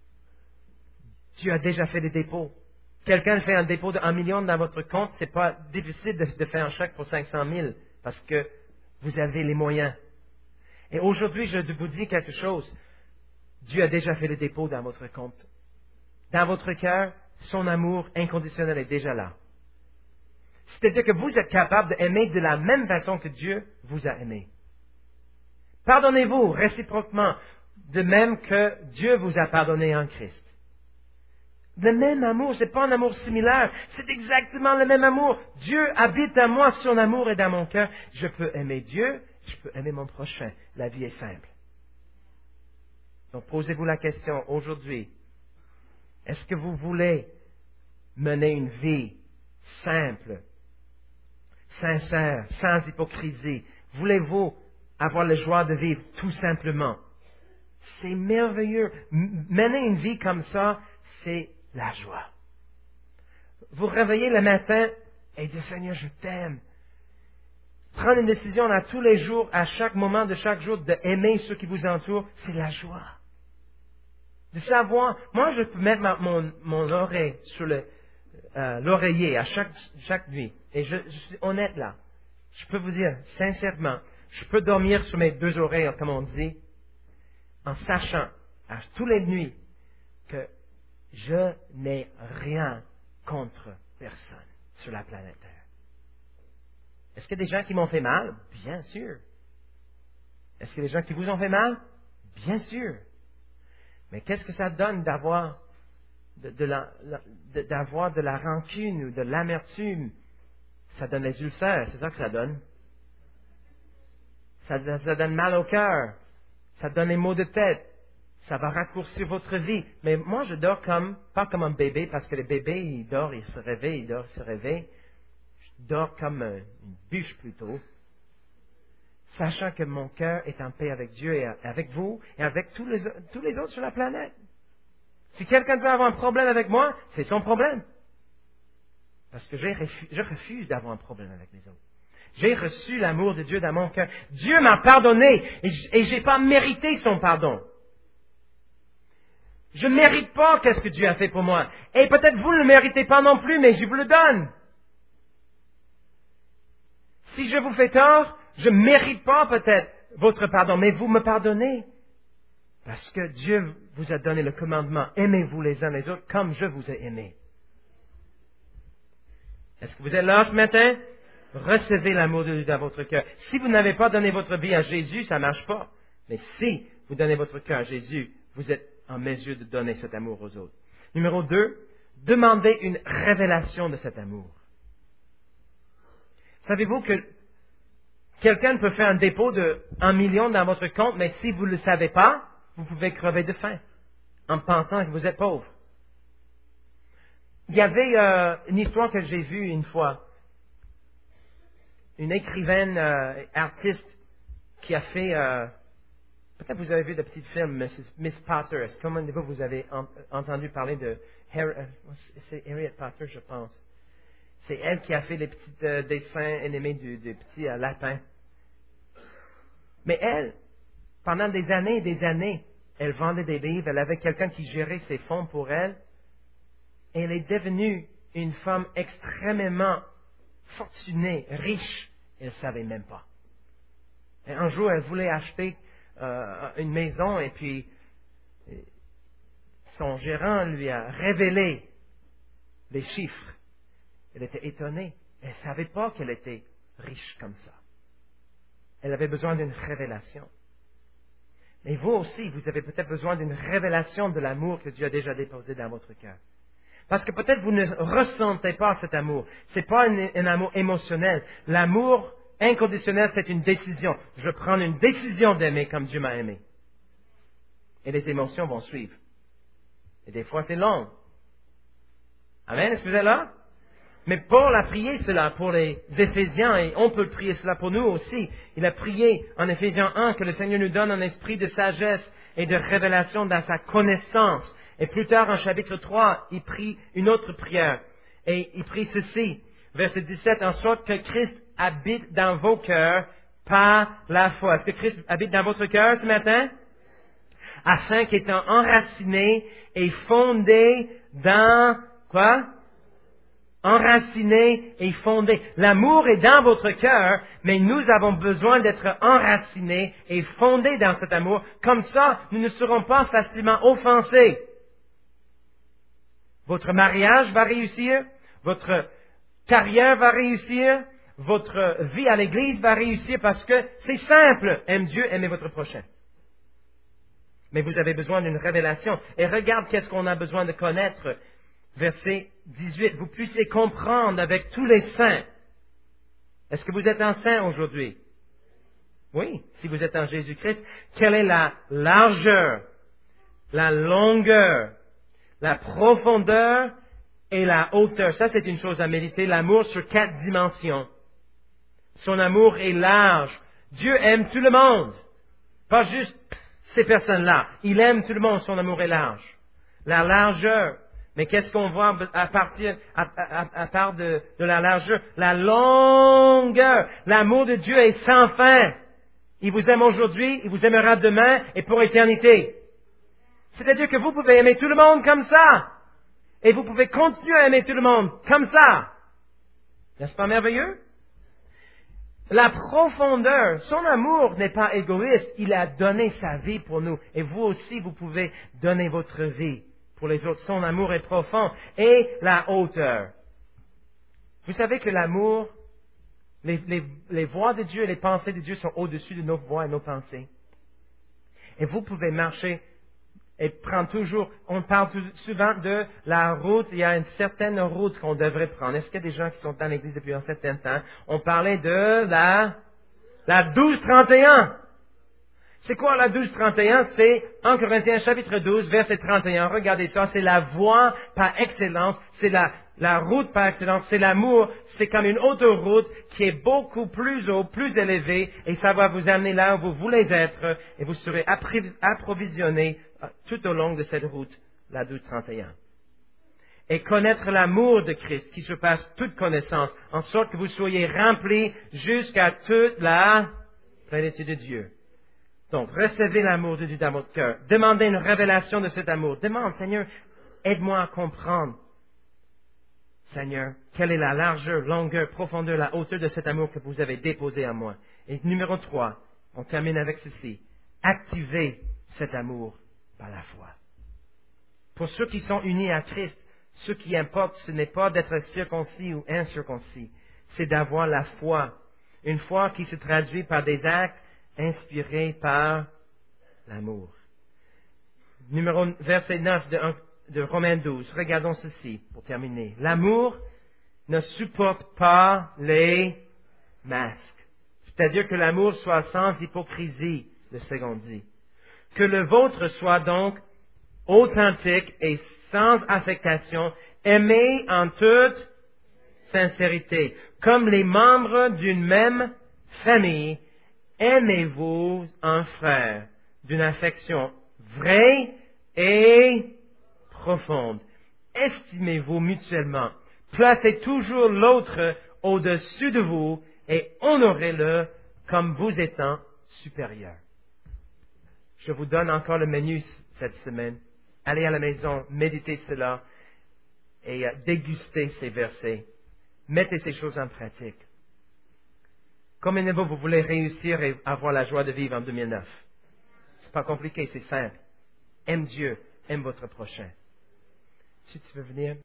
Dieu a déjà fait des dépôts. Quelqu'un fait un dépôt de 1 million dans votre compte, c'est pas difficile de faire un chèque pour 500 000 parce que vous avez les moyens. Et aujourd'hui, je vous dis quelque chose. Dieu a déjà fait le dépôt dans votre compte. Dans votre cœur, son amour inconditionnel est déjà là. C'est-à-dire que vous êtes capable d'aimer de la même façon que Dieu vous a aimé. Pardonnez-vous réciproquement, de même que Dieu vous a pardonné en Christ. Le même amour, c'est pas un amour similaire, c'est exactement le même amour. Dieu habite en moi, son amour est dans mon cœur. Je peux aimer Dieu, je peux aimer mon prochain. La vie est simple. Donc posez-vous la question aujourd'hui. Est-ce que vous voulez mener une vie simple, sincère, sans hypocrisie? Voulez-vous avoir la joie de vivre tout simplement? C'est merveilleux. Mener une vie comme ça, c'est la joie. Vous réveillez le matin et dire, Seigneur, je t'aime. Prendre une décision à tous les jours, à chaque moment de chaque jour, d'aimer ceux qui vous entourent, c'est la joie. De savoir, moi je peux mettre mon oreille sur l'oreiller à chaque nuit. Et je suis honnête là. Je peux vous dire, sincèrement, je peux dormir sur mes 2 oreilles, comme on dit, en sachant à tous les nuits que je n'ai rien contre personne sur la planète Terre. Est-ce qu'il y a des gens qui m'ont fait mal? Bien sûr. Est-ce qu'il y a des gens qui vous ont fait mal? Bien sûr. Mais qu'est-ce que ça donne d'avoir de la rancune ou de l'amertume? Ça donne les ulcères, c'est ça que ça donne. Ça donne mal au cœur. Ça donne les maux de tête. Ça va raccourcir votre vie. Mais moi, je dors pas comme un bébé, parce que les bébés, ils dorment, ils se réveillent. Je dors comme une bûche plutôt. Sachant que mon cœur est en paix avec Dieu et avec vous et avec tous les autres sur la planète. Si quelqu'un peut avoir un problème avec moi, c'est son problème. Parce que je refuse d'avoir un problème avec les autres. J'ai reçu l'amour de Dieu dans mon cœur. Dieu m'a pardonné et je n'ai pas mérité son pardon. Je ne mérite pas qu'est-ce que Dieu a fait pour moi. Et peut-être vous ne le méritez pas non plus, mais je vous le donne. Si je vous fais tort, je ne mérite pas peut-être votre pardon, mais vous me pardonnez. Parce que Dieu vous a donné le commandement, aimez-vous les uns les autres comme je vous ai aimé. Est-ce que vous êtes là ce matin? Recevez l'amour de Dieu dans votre cœur. Si vous n'avez pas donné votre vie à Jésus, ça ne marche pas. Mais si vous donnez votre cœur à Jésus, vous êtes en mesure de donner cet amour aux autres. Numéro 2, demandez une révélation de cet amour. Savez-vous que quelqu'un peut faire un dépôt de 1 million dans votre compte, mais si vous ne le savez pas, vous pouvez crever de faim en pensant que vous êtes pauvre. Il y avait une histoire que j'ai vue une fois. une écrivaine artiste qui a fait, peut-être vous avez vu le petit film Miss Potter. Est-ce que comment vous avez entendu parler de c'est Harriet Potter, je pense. C'est elle qui a fait les petits dessins animés du petit lapin. Mais elle, pendant des années, elle vendait des livres, elle avait quelqu'un qui gérait ses fonds pour elle, et elle est devenue une femme extrêmement fortunée, riche, elle ne savait même pas. Et un jour, elle voulait acheter une maison, et puis son gérant lui a révélé les chiffres. Elle était étonnée, elle ne savait pas qu'elle était riche comme ça. Elle avait besoin d'une révélation. Mais vous aussi, vous avez peut-être besoin d'une révélation de l'amour que Dieu a déjà déposé dans votre cœur. Parce que peut-être vous ne ressentez pas cet amour. Ce n'est pas un amour émotionnel. L'amour inconditionnel, c'est une décision. Je prends une décision d'aimer comme Dieu m'a aimé. Et les émotions vont suivre. Et des fois, c'est long. Amen, est-ce que vous êtes là? Mais Paul a prié cela pour les Éphésiens et on peut prier cela pour nous aussi. Il a prié en Éphésiens 1 que le Seigneur nous donne un esprit de sagesse et de révélation dans sa connaissance. Et plus tard, en chapitre 3, il prie une autre prière. Et il prie ceci, verset 17, en sorte que Christ habite dans vos cœurs par la foi. Est-ce que Christ habite dans votre cœur ce matin? Afin qu'étant enraciné et fondé dans, quoi? Enraciné et fondé. L'amour est dans votre cœur, mais nous avons besoin d'être enracinés et fondés dans cet amour. Comme ça, nous ne serons pas facilement offensés. Votre mariage va réussir, votre carrière va réussir, votre vie à l'église va réussir parce que c'est simple. Aime Dieu, aimez votre prochain. Mais vous avez besoin d'une révélation. Et regarde qu'est-ce qu'on a besoin de connaître. Verset 18, vous puissiez comprendre avec tous les saints. Est-ce que vous êtes un saint aujourd'hui? Oui, si vous êtes en Jésus-Christ. Quelle est la largeur, la longueur, la profondeur et la hauteur? Ça, c'est une chose à méditer. L'amour sur 4 dimensions. Son amour est large. Dieu aime tout le monde. Pas juste ces personnes-là. Il aime tout le monde. Son amour est large. La largeur. Mais qu'est-ce qu'on voit à part de la largeur? La longueur. L'amour de Dieu est sans fin. Il vous aime aujourd'hui, il vous aimera demain et pour l'éternité. C'est-à-dire que vous pouvez aimer tout le monde comme ça. Et vous pouvez continuer à aimer tout le monde comme ça. N'est-ce pas merveilleux? La profondeur, son amour n'est pas égoïste. Il a donné sa vie pour nous. Et vous aussi, vous pouvez donner votre vie pour les autres. Son amour est profond. Et la hauteur. Vous savez que l'amour, les voies de Dieu et les pensées de Dieu sont au-dessus de nos voies et nos pensées. Et vous pouvez marcher et prendre toujours, on parle souvent de la route, il y a une certaine route qu'on devrait prendre. Est-ce qu'il y a des gens qui sont dans l'église depuis un certain temps? On parlait de la 1231. C'est quoi la 1231? C'est 1 Corinthiens chapitre 12, verset 31. Regardez ça, c'est la voie par excellence, c'est la route par excellence, c'est l'amour, c'est comme une autoroute qui est beaucoup plus haut, plus élevée, et ça va vous amener là où vous voulez être, et vous serez approvisionné tout au long de cette route, la 1231. Et connaître l'amour de Christ qui surpasse toute connaissance, en sorte que vous soyez remplis jusqu'à toute la plénitude de Dieu. Donc, recevez l'amour de Dieu dans votre cœur. Demandez une révélation de cet amour. Demande, Seigneur, aide-moi à comprendre. Seigneur, quelle est la largeur, longueur, profondeur, la hauteur de cet amour que vous avez déposé en moi. Et numéro 3, on termine avec ceci. Activez cet amour par la foi. Pour ceux qui sont unis à Christ, ce qui importe, ce n'est pas d'être circoncis ou incirconcis, c'est d'avoir la foi. Une foi qui se traduit par des actes inspirés par l'amour. Verset 9 de Romains 12. Regardons ceci pour terminer. L'amour ne supporte pas les masques. C'est-à-dire que l'amour soit sans hypocrisie, le second dit. Que le vôtre soit donc authentique et sans affectation, aimé en toute sincérité. Comme les membres d'une même famille, aimez-vous un frère d'une affection vraie et profonde. Estimez-vous mutuellement. Placez toujours l'autre au-dessus de vous et honorez-le comme vous étant supérieur. Je vous donne encore le menu cette semaine. Allez à la maison, méditez cela et dégustez ces versets. Mettez ces choses en pratique. Combien de vous voulez réussir et avoir la joie de vivre en 2009? C'est pas compliqué, c'est simple. Aime Dieu, aime votre prochain. Si tu veux venir.